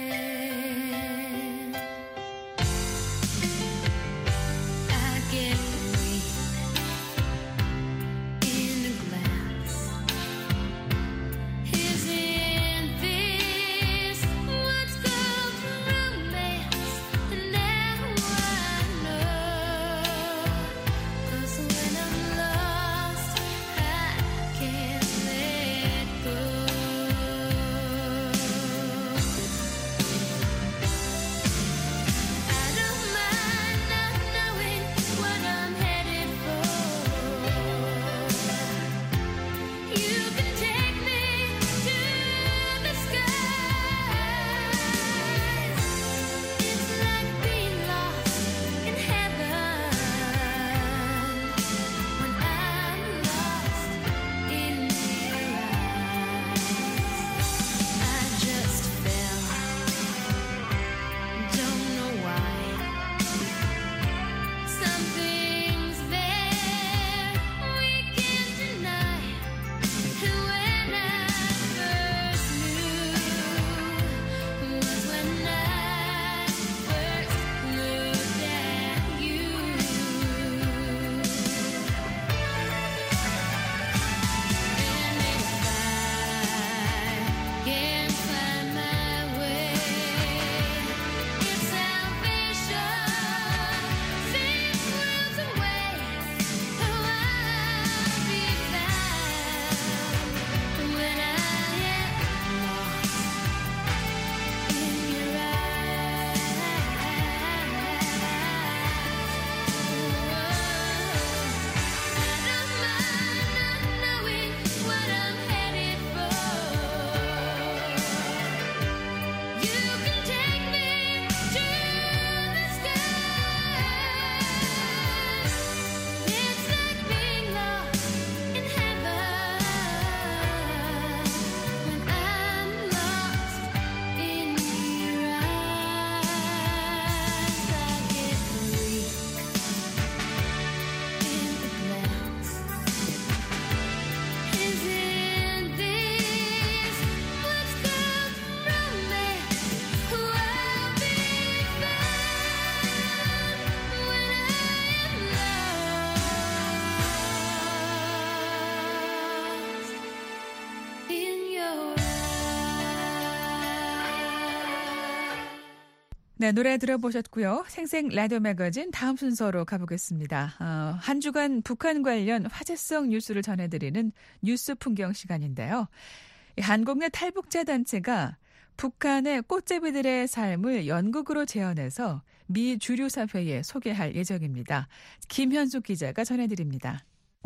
네, 노래 들어보셨고요. 생생 라디오 매거진 다음 순서로 가보겠습니다. 어, 한 주간 북한 관련 화제성 뉴스를 전해드리는 뉴스 풍경 시간인데요. 한국 내 탈북자 단체가 북한의 꽃제비들의 삶을 연극으로 재현해서 미 주류사회에 소개할 예정입니다. 김현숙 기자가 전해드립니다.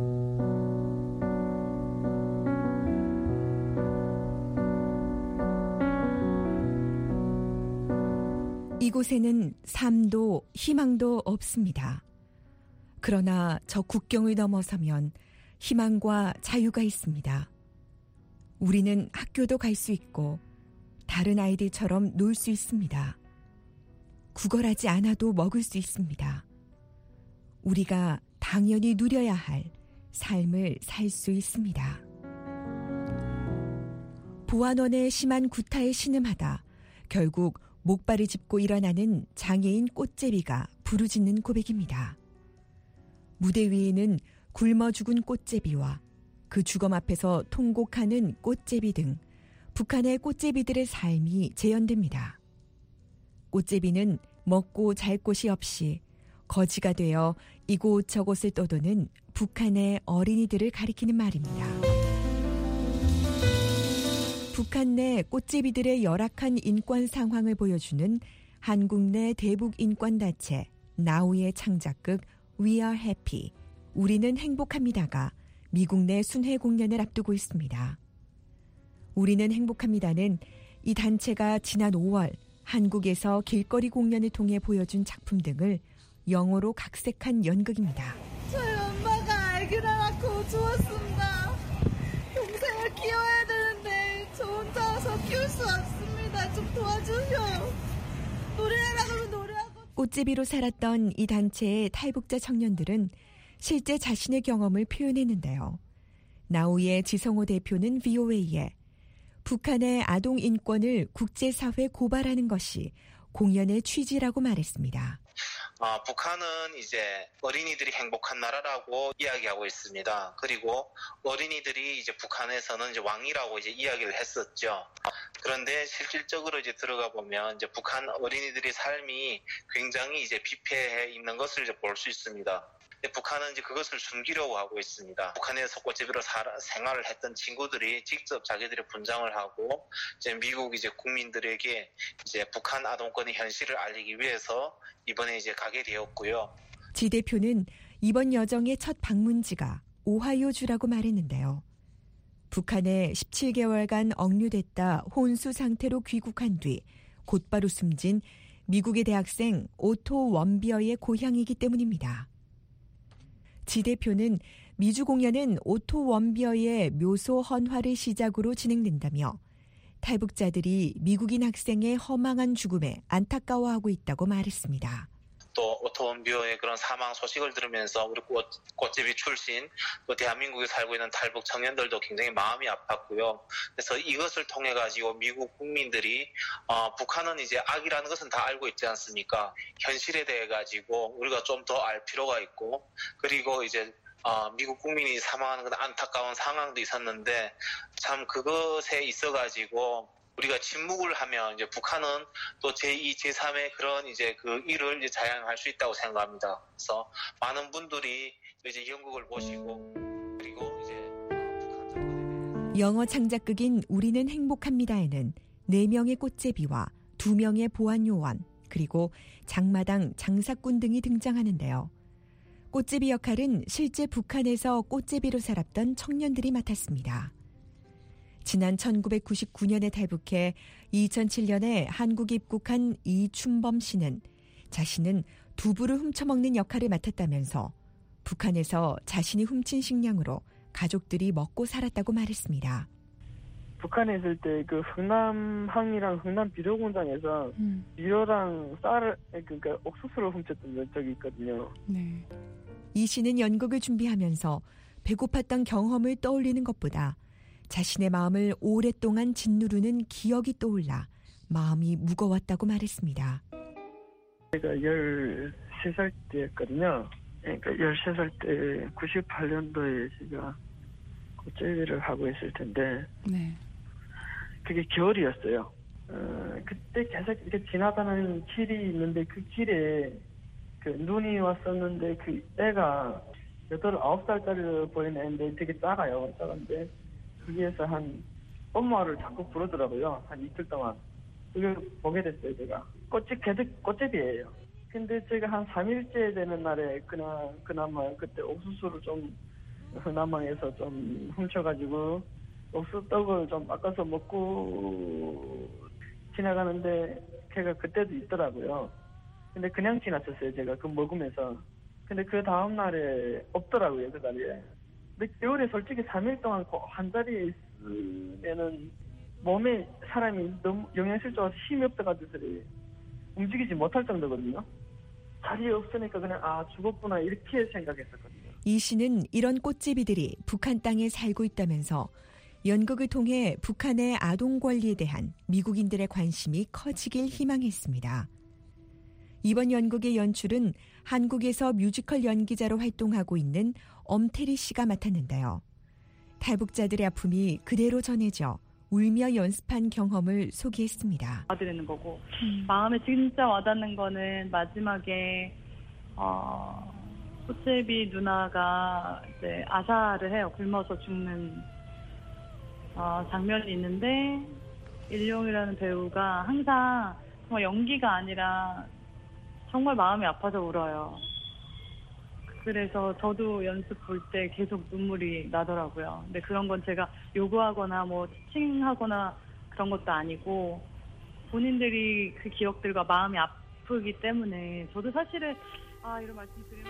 이곳에는 삶도 희망도 없습니다. 그러나 저 국경을 넘어서면 희망과 자유가 있습니다. 우리는 학교도 갈 수 있고 다른 아이들처럼 놀 수 있습니다. 구걸하지 않아도 먹을 수 있습니다. 우리가 당연히 누려야 할 삶을 살 수 있습니다. 보안원의 심한 구타에 신음하다 결국 목발을 짚고 일어나는 장애인 꽃제비가 부르짖는 고백입니다. 무대 위에는 굶어 죽은 꽃제비와 그 주검 앞에서 통곡하는 꽃제비 등 북한의 꽃제비들의 삶이 재현됩니다. 꽃제비는 먹고 잘 곳이 없이 거지가 되어 이곳저곳을 떠도는 북한의 어린이들을 가리키는 말입니다. 북한 내 꽃제비들의 열악한 인권 상황을 보여주는 한국 내 대북 인권단체 나우의 창작극 We are happy, 우리는 행복합니다가 미국 내 순회 공연을 앞두고 있습니다. 우리는 행복합니다는 이 단체가 지난 오월 한국에서 길거리 공연을 통해 보여준 작품 등을 영어로 각색한 연극입니다. 저희 엄마가 아기를 낳고 죽었습니다. 동생을 키워야 되는데 저 혼자서 키울 수 없습니다. 좀 도와주세요. 노래하라 그러면 노래하고. 꽃제비로 살았던 이 단체의 탈북자 청년들은 실제 자신의 경험을 표현했는데요. 나우의 지성호 대표는 브이오에이에 북한의 아동 인권을 국제사회에 고발하는 것이 공연의 취지라고 말했습니다. 어, 북한은 이제 어린이들이 행복한 나라라고 이야기하고 있습니다. 그리고 어린이들이 이제 북한에서는 이제 왕이라고 이제 이야기를 했었죠. 그런데 실질적으로 이제 들어가 보면 이제 북한 어린이들의 삶이 굉장히 이제 비폐해 있는 것을 이제 볼 수 있습니다. 북한은 이제 그것을 숨기려고 하고 있습니다. 북한에서 꽃제비로 살아, 생활을 했던 친구들이 직접 자기들의 분장을 하고 이제 미국 이제 국민들에게 이제 북한 아동권의 현실을 알리기 위해서 이번에 이제 가게 되었고요. 지 대표는 이번 여정의 첫 방문지가 오하이오주라고 말했는데요. 북한에 십칠 개월간 억류됐다 혼수 상태로 귀국한 뒤 곧바로 숨진 미국의 대학생 오토 원비어의 고향이기 때문입니다. 지 대표는 미주 공연은 오토 원비어의 묘소 헌화를 시작으로 진행된다며 탈북자들이 미국인 학생의 허망한 죽음에 안타까워하고 있다고 말했습니다. 또 오토 원비어의 그런 사망 소식을 들으면서 우리 꽃, 꽃제비 출신 또 대한민국에 살고 있는 탈북 청년들도 굉장히 마음이 아팠고요. 그래서 이것을 통해 가지고 미국 국민들이 어, 북한은 이제 악이라는 것은 다 알고 있지 않습니까? 현실에 대해 가지고 우리가 좀 더 알 필요가 있고 그리고 이제 어, 미국 국민이 사망하는 그런 안타까운 상황도 있었는데 참 그것에 있어 가지고. 우리가 침묵을 하면 이제 북한은 또 제이, 제삼의 그런 이제 그 일을 이제 자행할 수 있다고 생각합니다. 그래서 많은 분들이 이제 연극을 보시고 그리고 이제 북한 영어 창작극인 우리는 행복합니다에는 네 명의 꽃제비와 두 명의 보안 요원 그리고 장마당 장사꾼 등이 등장하는데요. 꽃제비 역할은 실제 북한에서 꽃제비로 살았던 청년들이 맡았습니다. 지난 천구백구십구 년에 탈북해 이천칠 년에 한국에 입국한 이춘범 씨는 자신은 두부를 훔쳐먹는 역할을 맡았다면서 북한에서 자신이 훔친 식량으로 가족들이 먹고 살았다고 말했습니다. 북한에 있을 때 그 흥남항이랑 흥남 비료 공장에서 음. 비료랑 쌀을 그러니까 옥수수를 훔쳤던 적이 있거든요. 네. 이 씨는 연극을 준비하면서 배고팠던 경험을 떠올리는 것보다 자신의 마음을 오랫동안 짓누르는 기억이 떠올라 마음이 무거웠다고 말했습니다. 제가 열세 살 때였거든요. 그러니까 열세 살 때 구십팔 년도에 제가 꽃제비를 하고 있을 텐데 네. 그게 겨울이었어요. 어, 그때 계속 이렇게 지나가는 길이 있는데 그 길에 그 눈이 왔었는데 그 애가 여덟 아홉 살짜리 보이는 애인데 되게 작아요. 작은데 거기에서 한 엄마를 자꾸 부르더라고요. 한 이틀 동안. 그걸 보게 됐어요, 제가. 꽃이 계속 꽃제비예요. 근데 제가 한 삼 일째 되는 날에 그나 그나마 그때 옥수수를 좀 남항에서 좀 훔쳐가지고 옥수수 떡을 좀 깎아서 먹고 지나가는데 걔가 그때도 있더라고요. 근데 그냥 지났었어요, 제가 그 먹으면서. 근데 그 다음 날에 없더라고요, 그 자리에. 근데 겨울에 솔직히 삼 일 동안 한 자리에 있으면은 몸에 사람이 너무 영양실조가 힘이 없어가지고 움직이지 못할 정도거든요. 자리에 없으니까 그냥 아 죽었구나 이렇게 생각했었거든요. 이 씨는 이런 꽃제비들이 북한 땅에 살고 있다면서 연극을 통해 북한의 아동 권리에 대한 미국인들의 관심이 커지길 희망했습니다. 이번 연극의 연출은 한국에서 뮤지컬 연기자로 활동하고 있는 엄태리 씨가 맡았는데요. 탈북자들의 아픔이 그대로 전해져 울며 연습한 경험을 소개했습니다. 와드리는 거고 음. 마음에 진짜 와닿는 거는 마지막에 어, 꽃제비 누나가 이제 아사를 해요. 굶어서 죽는 어, 장면이 있는데 일용이라는 배우가 항상 정말 연기가 아니라 정말 마음이 아파서 울어요. 그래서 저도 연습 볼 때 계속 눈물이 나더라고요. 근데 그런 건 제가 요구하거나 뭐 지칭하거나 그런 것도 아니고 본인들이 그 기억들과 마음이 아프기 때문에 저도 사실은 아 이런 말씀 드리면서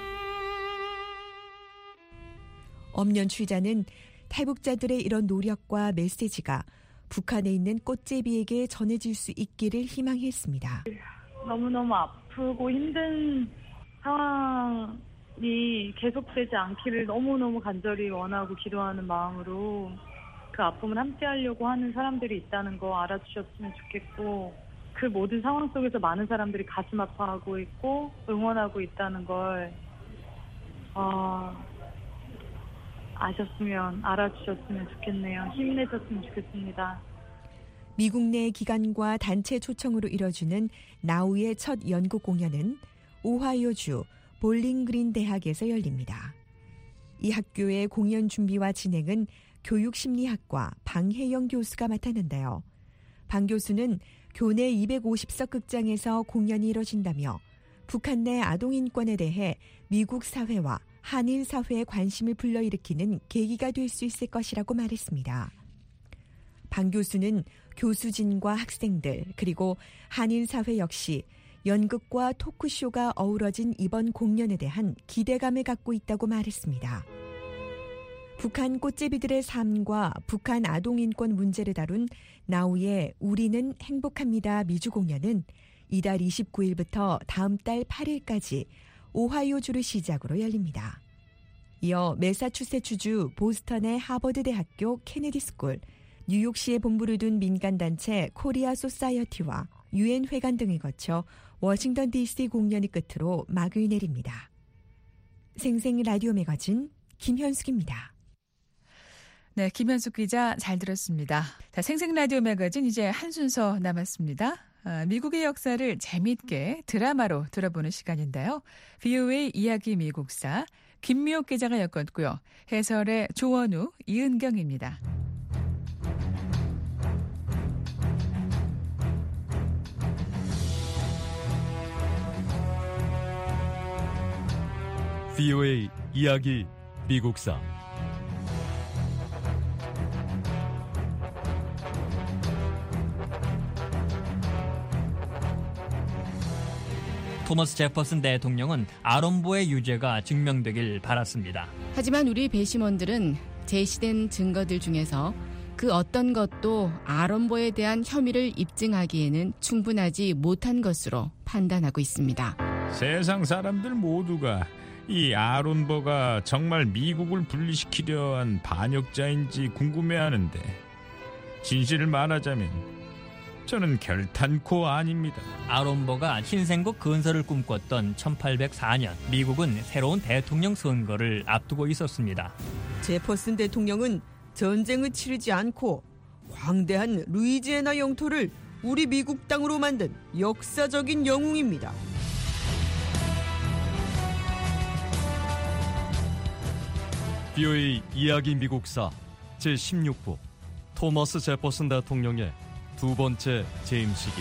엄연출자는 탈북자들의 이런 노력과 메시지가 북한에 있는 꽃제비에게 전해질 수 있기를 희망했습니다. 너무너무 아프고 힘든 상황이 계속되지 않기를 너무너무 간절히 원하고 기도하는 마음으로 그 아픔을 함께하려고 하는 사람들이 있다는 거 알아주셨으면 좋겠고 그 모든 상황 속에서 많은 사람들이 가슴 아파하고 있고 응원하고 있다는 걸 어, 아셨으면 알아주셨으면 좋겠네요. 힘내셨으면 좋겠습니다. 미국 내 기관과 단체 초청으로 이뤄주는 나우의 첫 연극 공연은 오하이오주 볼링그린 대학에서 열립니다. 이 학교의 공연 준비와 진행은 교육심리학과 방혜영 교수가 맡았는데요. 방 교수는 교내 이백오십 석 극장에서 공연이 이뤄진다며 북한 내 아동인권에 대해 미국 사회와 한일 사회의 관심을 불러일으키는 계기가 될 수 있을 것이라고 말했습니다. 방 교수는 교수진과 학생들 그리고 한일 사회 역시 연극과 토크쇼가 어우러진 이번 공연에 대한 기대감을 갖고 있다고 말했습니다. 북한 꽃제비들의 삶과 북한 아동인권 문제를 다룬 나우의 우리는 행복합니다 미주 공연은 이달 이십구일부터 다음 달 팔일까지 오하이오주를 시작으로 열립니다. 이어 매사추세츠주 보스턴의 하버드대학교 케네디스쿨, 뉴욕시에 본부를 둔 민간단체 코리아 소사이어티와 유엔 회관 등을 거쳐 워싱턴 디씨 공연이 끝으로 막을 내립니다. 생생 라디오 매거진 김현숙입니다. 네, 김현숙 기자 잘 들었습니다. 자, 생생 라디오 매거진 이제 한 순서 남았습니다. 아, 미국의 역사를 재미있게 드라마로 들어보는 시간인데요. 브이오에이 이야기 미국사 김미옥 기자가 엮었고요. 해설의 조원우, 이은경입니다. 브이오에이 이야기 미국사 토머스 제퍼슨 대통령은 아론보의 유죄가 증명되길 바랐습니다. 하지만 우리 배심원들은 제시된 증거들 중에서 그 어떤 것도 아론보에 대한 혐의를 입증하기에는 충분하지 못한 것으로 판단하고 있습니다. 세상 사람들 모두가 이 아론보가 정말 미국을 분리시키려 한 반역자인지 궁금해하는데 진실을 말하자면 저는 결탄코 아닙니다. 아론보가 신생국 건설을 꿈꿨던 천팔백사년 미국은 새로운 대통령 선거를 앞두고 있었습니다. 제퍼슨 대통령은 전쟁을 치르지 않고 광대한 루이지애나 영토를 우리 미국 땅으로 만든 역사적인 영웅입니다. 비오에이 이야기 미국사 제십육 부 토머스 제퍼슨 대통령의 두 번째 재임식이.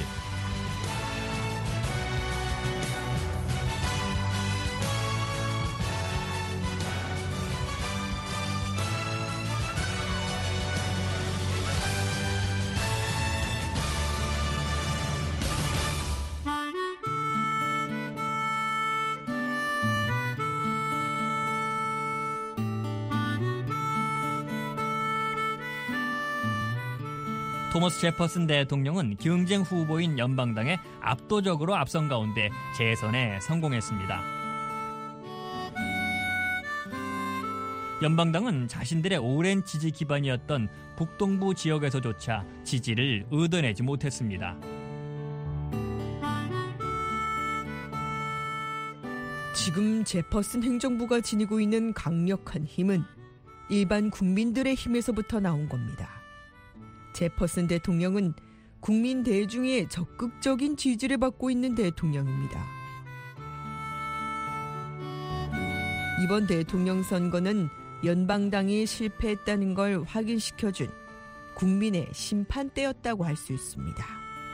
토머스 제퍼슨 대통령은 경쟁 후보인 연방당에 압도적으로 앞선 가운데 재선에 성공했습니다. 연방당은 자신들의 오랜 지지 기반이었던 북동부 지역에서조차 지지를 얻어내지 못했습니다. 지금 제퍼슨 행정부가 지니고 있는 강력한 힘은 일반 국민들의 힘에서부터 나온 겁니다. 제퍼슨 대통령은 국민 대중의 적극적인 지지를 받고 있는 대통령입니다. 이번 대통령 선거는 연방당이 실패했다는 걸 확인시켜준 국민의 심판대였다고 할 수 있습니다.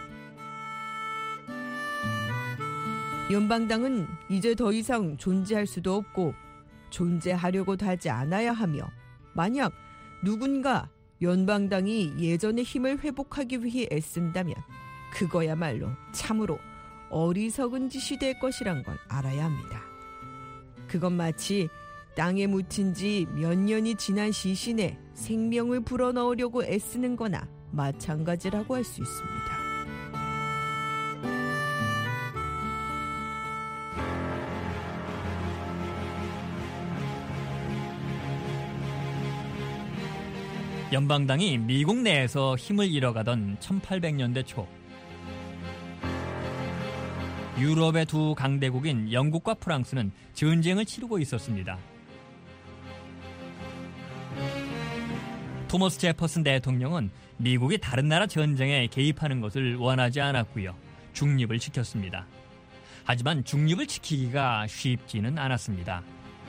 연방당은 이제 더 이상 존재할 수도 없고 존재하려고도 하지 않아야 하며, 만약 누군가 연방당이 예전의 힘을 회복하기 위해 애쓴다면 그거야말로 참으로 어리석은 짓이 될 것이란 걸 알아야 합니다. 그건 마치 땅에 묻힌 지 몇 년이 지난 시신에 생명을 불어넣으려고 애쓰는 거나 마찬가지라고 할 수 있습니다. 연방당이 미국 내에서 힘을 잃어가던 천팔백 년대 초, 유럽의 두 강대국인 영국과 프랑스는 전쟁을 치르고 있었습니다. 토머스 제퍼슨 대통령은 미국이 다른 나라 전쟁에 개입하는 것을 원하지 않았고요. 중립을 지켰습니다. 하지만 중립을 지키기가 쉽지는 않았습니다.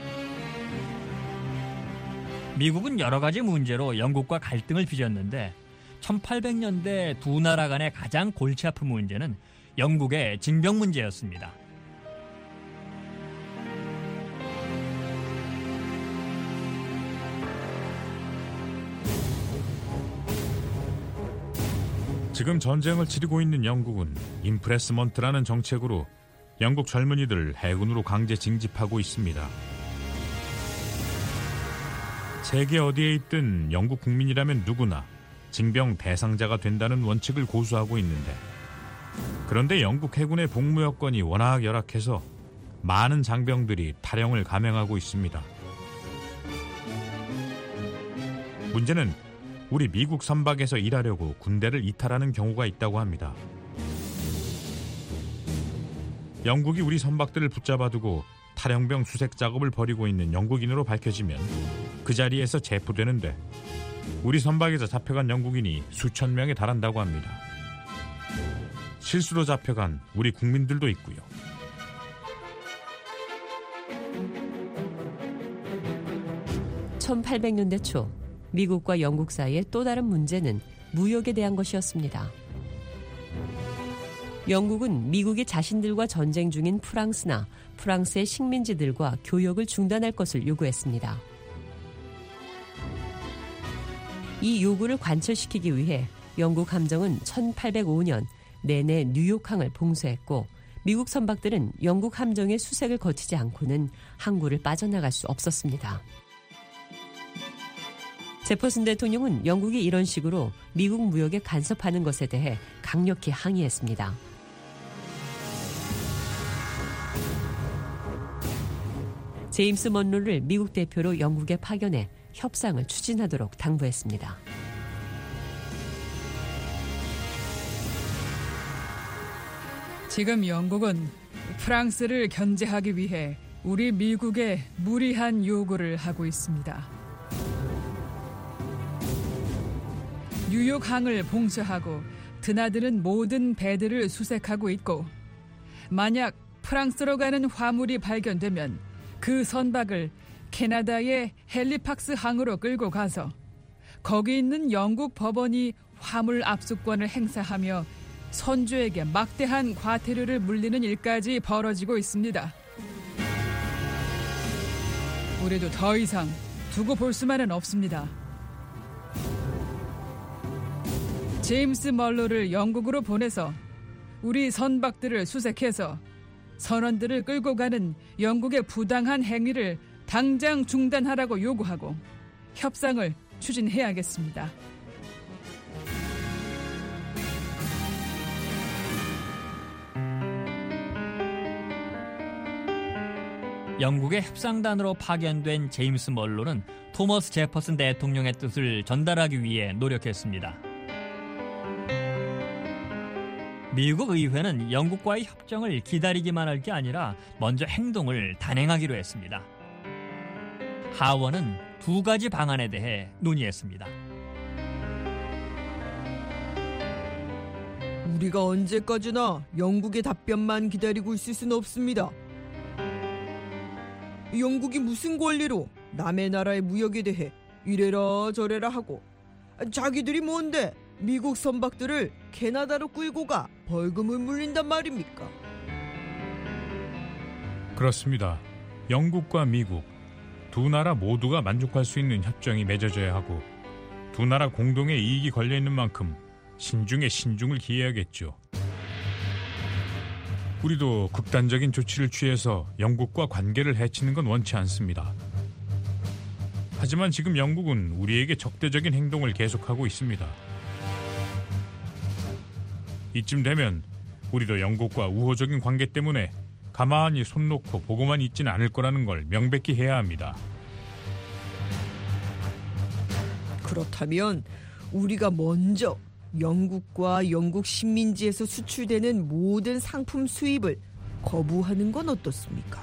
미국은 여러 가지 문제로 영국과 갈등을 빚었는데 천팔백 년대 두 나라 간의 가장 골치 아픈 문제는 영국의 징병 문제였습니다. 지금 전쟁을 치르고 있는 영국은 임프레스먼트라는 정책으로 영국 젊은이들을 해군으로 강제 징집하고 있습니다. 세계 어디에 있든 영국 국민이라면 누구나 징병 대상자가 된다는 원칙을 고수하고 있는데, 그런데 영국 해군의 복무 여건이 워낙 열악해서 많은 장병들이 탈영을 감행하고 있습니다. 문제는 우리 미국 선박에서 일하려고 군대를 이탈하는 경우가 있다고 합니다. 영국이 우리 선박들을 붙잡아두고 탈영병 수색 작업을 벌이고 있는 영국인으로 밝혀지면 그 자리에서 체포되는데, 우리 선박에서 잡혀간 영국인이 수천 명에 달한다고 합니다. 실수로 잡혀간 우리 국민들도 있고요. 천팔백 년대 초 미국과 영국 사이의 또 다른 문제는 무역에 대한 것이었습니다. 영국은 미국이 자신들과 전쟁 중인 프랑스나 프랑스의 식민지들과 교역을 중단할 것을 요구했습니다. 이 요구를 관철시키기 위해 영국 함정은 천팔백오 년 내내 뉴욕항을 봉쇄했고, 미국 선박들은 영국 함정의 수색을 거치지 않고는 항구를 빠져나갈 수 없었습니다. 제퍼슨 대통령은 영국이 이런 식으로 미국 무역에 간섭하는 것에 대해 강력히 항의했습니다. 제임스 먼로를 미국 대표로 영국에 파견해 협상을 추진하도록 당부했습니다. 지금 영국은 프랑스를 견제하기 위해 우리 미국에 무리한 요구를 하고 있습니다. 뉴욕항을 봉쇄하고 드나드는 모든 배들을 수색하고 있고 만약 프랑스로 가는 화물이 발견되면 그 선박을 캐나다의 헬리팍스 항으로 끌고 가서 거기 있는 영국 법원이 화물 압수권을 행사하며 선주에게 막대한 과태료를 물리는 일까지 벌어지고 있습니다. 우리도 더 이상 두고 볼 수만은 없습니다. 제임스 멀로를 영국으로 보내서 우리 선박들을 수색해서 선원들을 끌고 가는 영국의 부당한 행위를 당장 중단하라고 요구하고 협상을 추진해야겠습니다. 영국의 협상단으로 파견된 제임스 멀로는 토머스 제퍼슨 대통령의 뜻을 전달하기 위해 노력했습니다. 미국 의회는 영국과의 협정을 기다리기만 할 게 아니라 먼저 행동을 단행하기로 했습니다. 하원은 두 가지 방안에 대해 논의했습니다. 우리가 언제까지나 영국의 답변만 기다리고 있을 수는 없습니다. 영국이 무슨 권리로 남의 나라의 무역에 대해 이래라 저래라 하고 자기들이 뭔데 미국 선박들을 캐나다로 끌고 가 벌금을 물린단 말입니까? 그렇습니다. 영국과 미국 두 나라 모두가 만족할 수 있는 협정이 맺어져야 하고 두 나라 공동의 이익이 걸려있는 만큼 신중에 신중을 기해야겠죠. 우리도 극단적인 조치를 취해서 영국과 관계를 해치는 건 원치 않습니다. 하지만 지금 영국은 우리에게 적대적인 행동을 계속하고 있습니다. 이쯤 되면 우리도 영국과 우호적인 관계 때문에 가만히 손 놓고 보고만 있지는 않을 거라는 걸 명백히 해야 합니다. 그렇다면 우리가 먼저 영국과 영국 식민지에서 수출되는 모든 상품 수입을 거부하는 건 어떻습니까?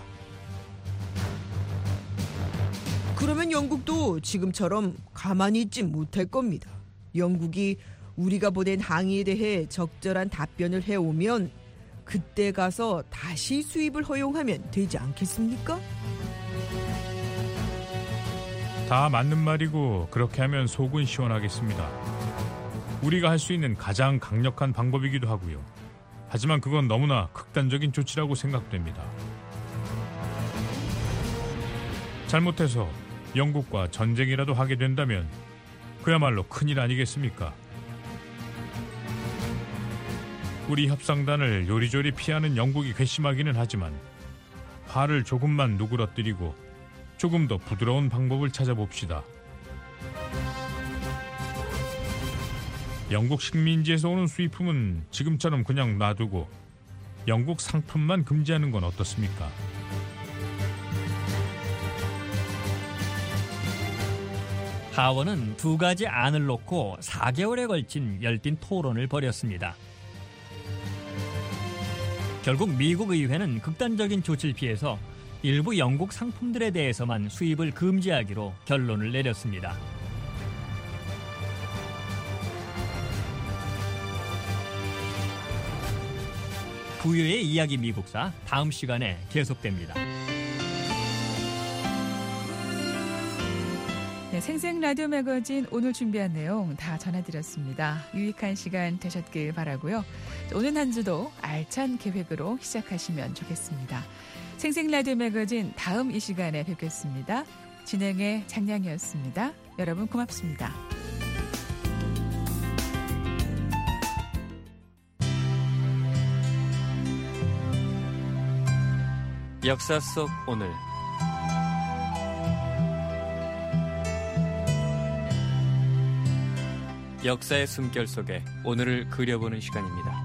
그러면 영국도 지금처럼 가만히 있지 못할 겁니다. 영국이 우리가 보낸 항의에 대해 적절한 답변을 해오면 그때 가서 다시 수입을 허용하면 되지 않겠습니까? 다 맞는 말이고 그렇게 하면 속은 시원하겠습니다. 우리가 할 수 있는 가장 강력한 방법이기도 하고요. 하지만 그건 너무나 극단적인 조치라고 생각됩니다. 잘못해서 영국과 전쟁이라도 하게 된다면 그야말로 큰일 아니겠습니까? 우리 협상단을 요리조리 피하는 영국이 괘씸하기는 하지만 화를 조금만 누그러뜨리고 조금 더 부드러운 방법을 찾아봅시다. 영국 식민지에서 오는 수입품은 지금처럼 그냥 놔두고 영국 상품만 금지하는 건 어떻습니까? 하원은 두 가지 안을 놓고 사 개월에 걸친 열띤 토론을 벌였습니다. 결국 미국 의회는 극단적인 조치를 피해서 일부 영국 상품들에 대해서만 수입을 금지하기로 결론을 내렸습니다. 부유의 이야기 미국사 다음 시간에 계속됩니다. 네, 생생 라디오 매거진 오늘 준비한 내용 다 전해드렸습니다. 유익한 시간 되셨길 바라고요. 오늘 한 주도 알찬 계획으로 시작하시면 좋겠습니다. 생생 라디오 매거진 다음 이 시간에 뵙겠습니다. 진행의 장량이었습니다. 여러분 고맙습니다. 역사 속 오늘 역사의 숨결 속에 오늘을 그려보는 시간입니다.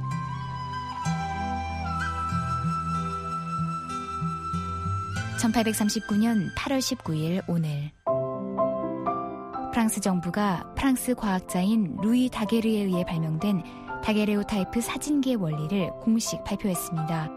천팔백삼십구 년 팔월 십구일 오늘 프랑스 정부가 프랑스 과학자인 루이 다게르에 의해 발명된 다게르오타이프 사진기의 원리를 공식 발표했습니다.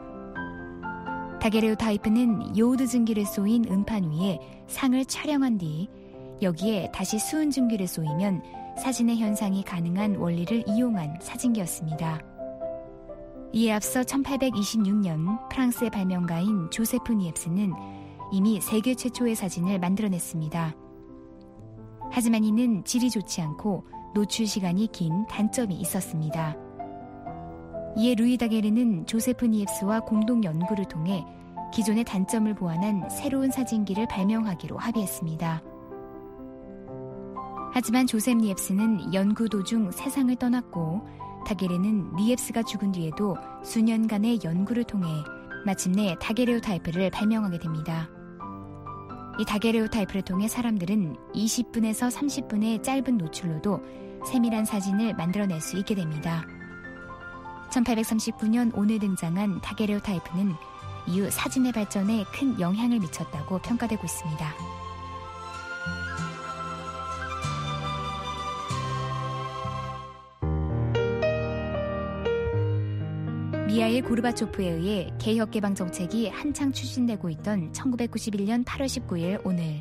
다게르오타이프는 요오드 증기를 쏘인 음판 위에 상을 촬영한 뒤 여기에 다시 수은 증기를 쏘이면 사진의 현상이 가능한 원리를 이용한 사진기였습니다. 이에 앞서 천팔백이십육 년 프랑스의 발명가인 조세프 니엡스는 이미 세계 최초의 사진을 만들어냈습니다. 하지만 이는 질이 좋지 않고 노출 시간이 긴 단점이 있었습니다. 이에 루이 다게르는 조세프 니엡스와 공동 연구를 통해 기존의 단점을 보완한 새로운 사진기를 발명하기로 합의했습니다. 하지만 조셉 니엡스는 연구 도중 세상을 떠났고 다게르는 니엡스가 죽은 뒤에도 수년간의 연구를 통해 마침내 다게르오타이프를 발명하게 됩니다. 이 다게르오타이프를 통해 사람들은 이십 분에서 삼십 분의 짧은 노출로도 세밀한 사진을 만들어낼 수 있게 됩니다. 천팔백삼십구 년 오늘 등장한 다게르오타이프는 이후 사진의 발전에 큰 영향을 미쳤다고 평가되고 있습니다. 미하일 고르바초프에 의해 개혁 개방 정책이 한창 추진되고 있던 천구백구십일 년 팔월 십구일 오늘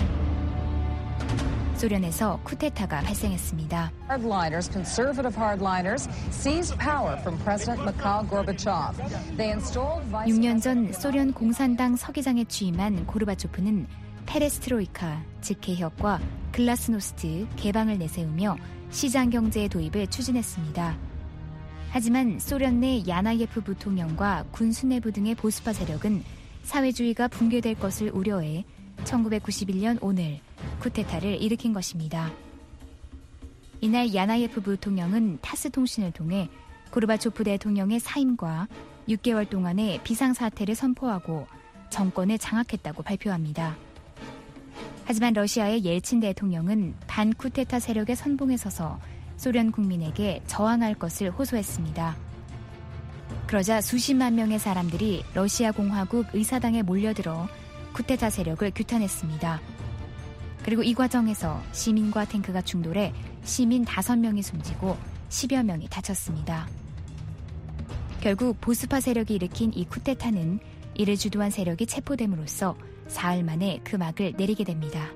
소련에서 쿠데타가 발생했습니다. Hardliners, conservative hardliners, seized power from President Mikhail Gorbachev. They installed vice 육 년 전 소련 공산당 서기장에 취임한 고르바초프는 페레스트로이카, 즉 개혁과 글라스노스트, 개방을 내세우며 시장 경제의 도입을 추진했습니다. 하지만 소련 내 야나예프 부통령과 군 수뇌부 등의 보수파 세력은 사회주의가 붕괴될 것을 우려해 천구백구십일 년 오늘 쿠데타를 일으킨 것입니다. 이날 야나예프 부통령은 타스 통신을 통해 고르바초프 대통령의 사임과 육 개월 동안의 비상사태를 선포하고 정권을 장악했다고 발표합니다. 하지만 러시아의 옐친 대통령은 반쿠데타 세력의 선봉에 서서 소련 국민에게 저항할 것을 호소했습니다. 그러자 수십만 명의 사람들이 러시아 공화국 의사당에 몰려들어 쿠데타 세력을 규탄했습니다. 그리고 이 과정에서 시민과 탱크가 충돌해 시민 다섯 명이 숨지고 십여 명이 다쳤습니다. 결국 보수파 세력이 일으킨 이 쿠데타는 이를 주도한 세력이 체포됨으로써 사흘 만에 그 막을 내리게 됩니다.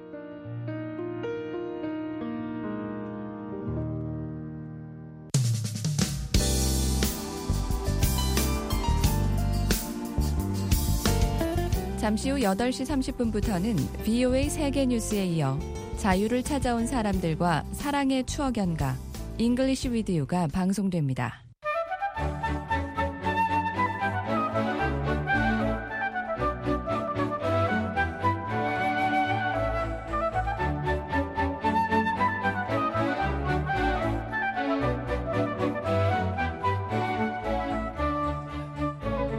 잠시 후 여덟 시 삼십 분부터는 브이오에이 세계뉴스에 이어 자유를 찾아온 사람들과 사랑의 추억 연가 잉글리시 위드 유가 방송됩니다.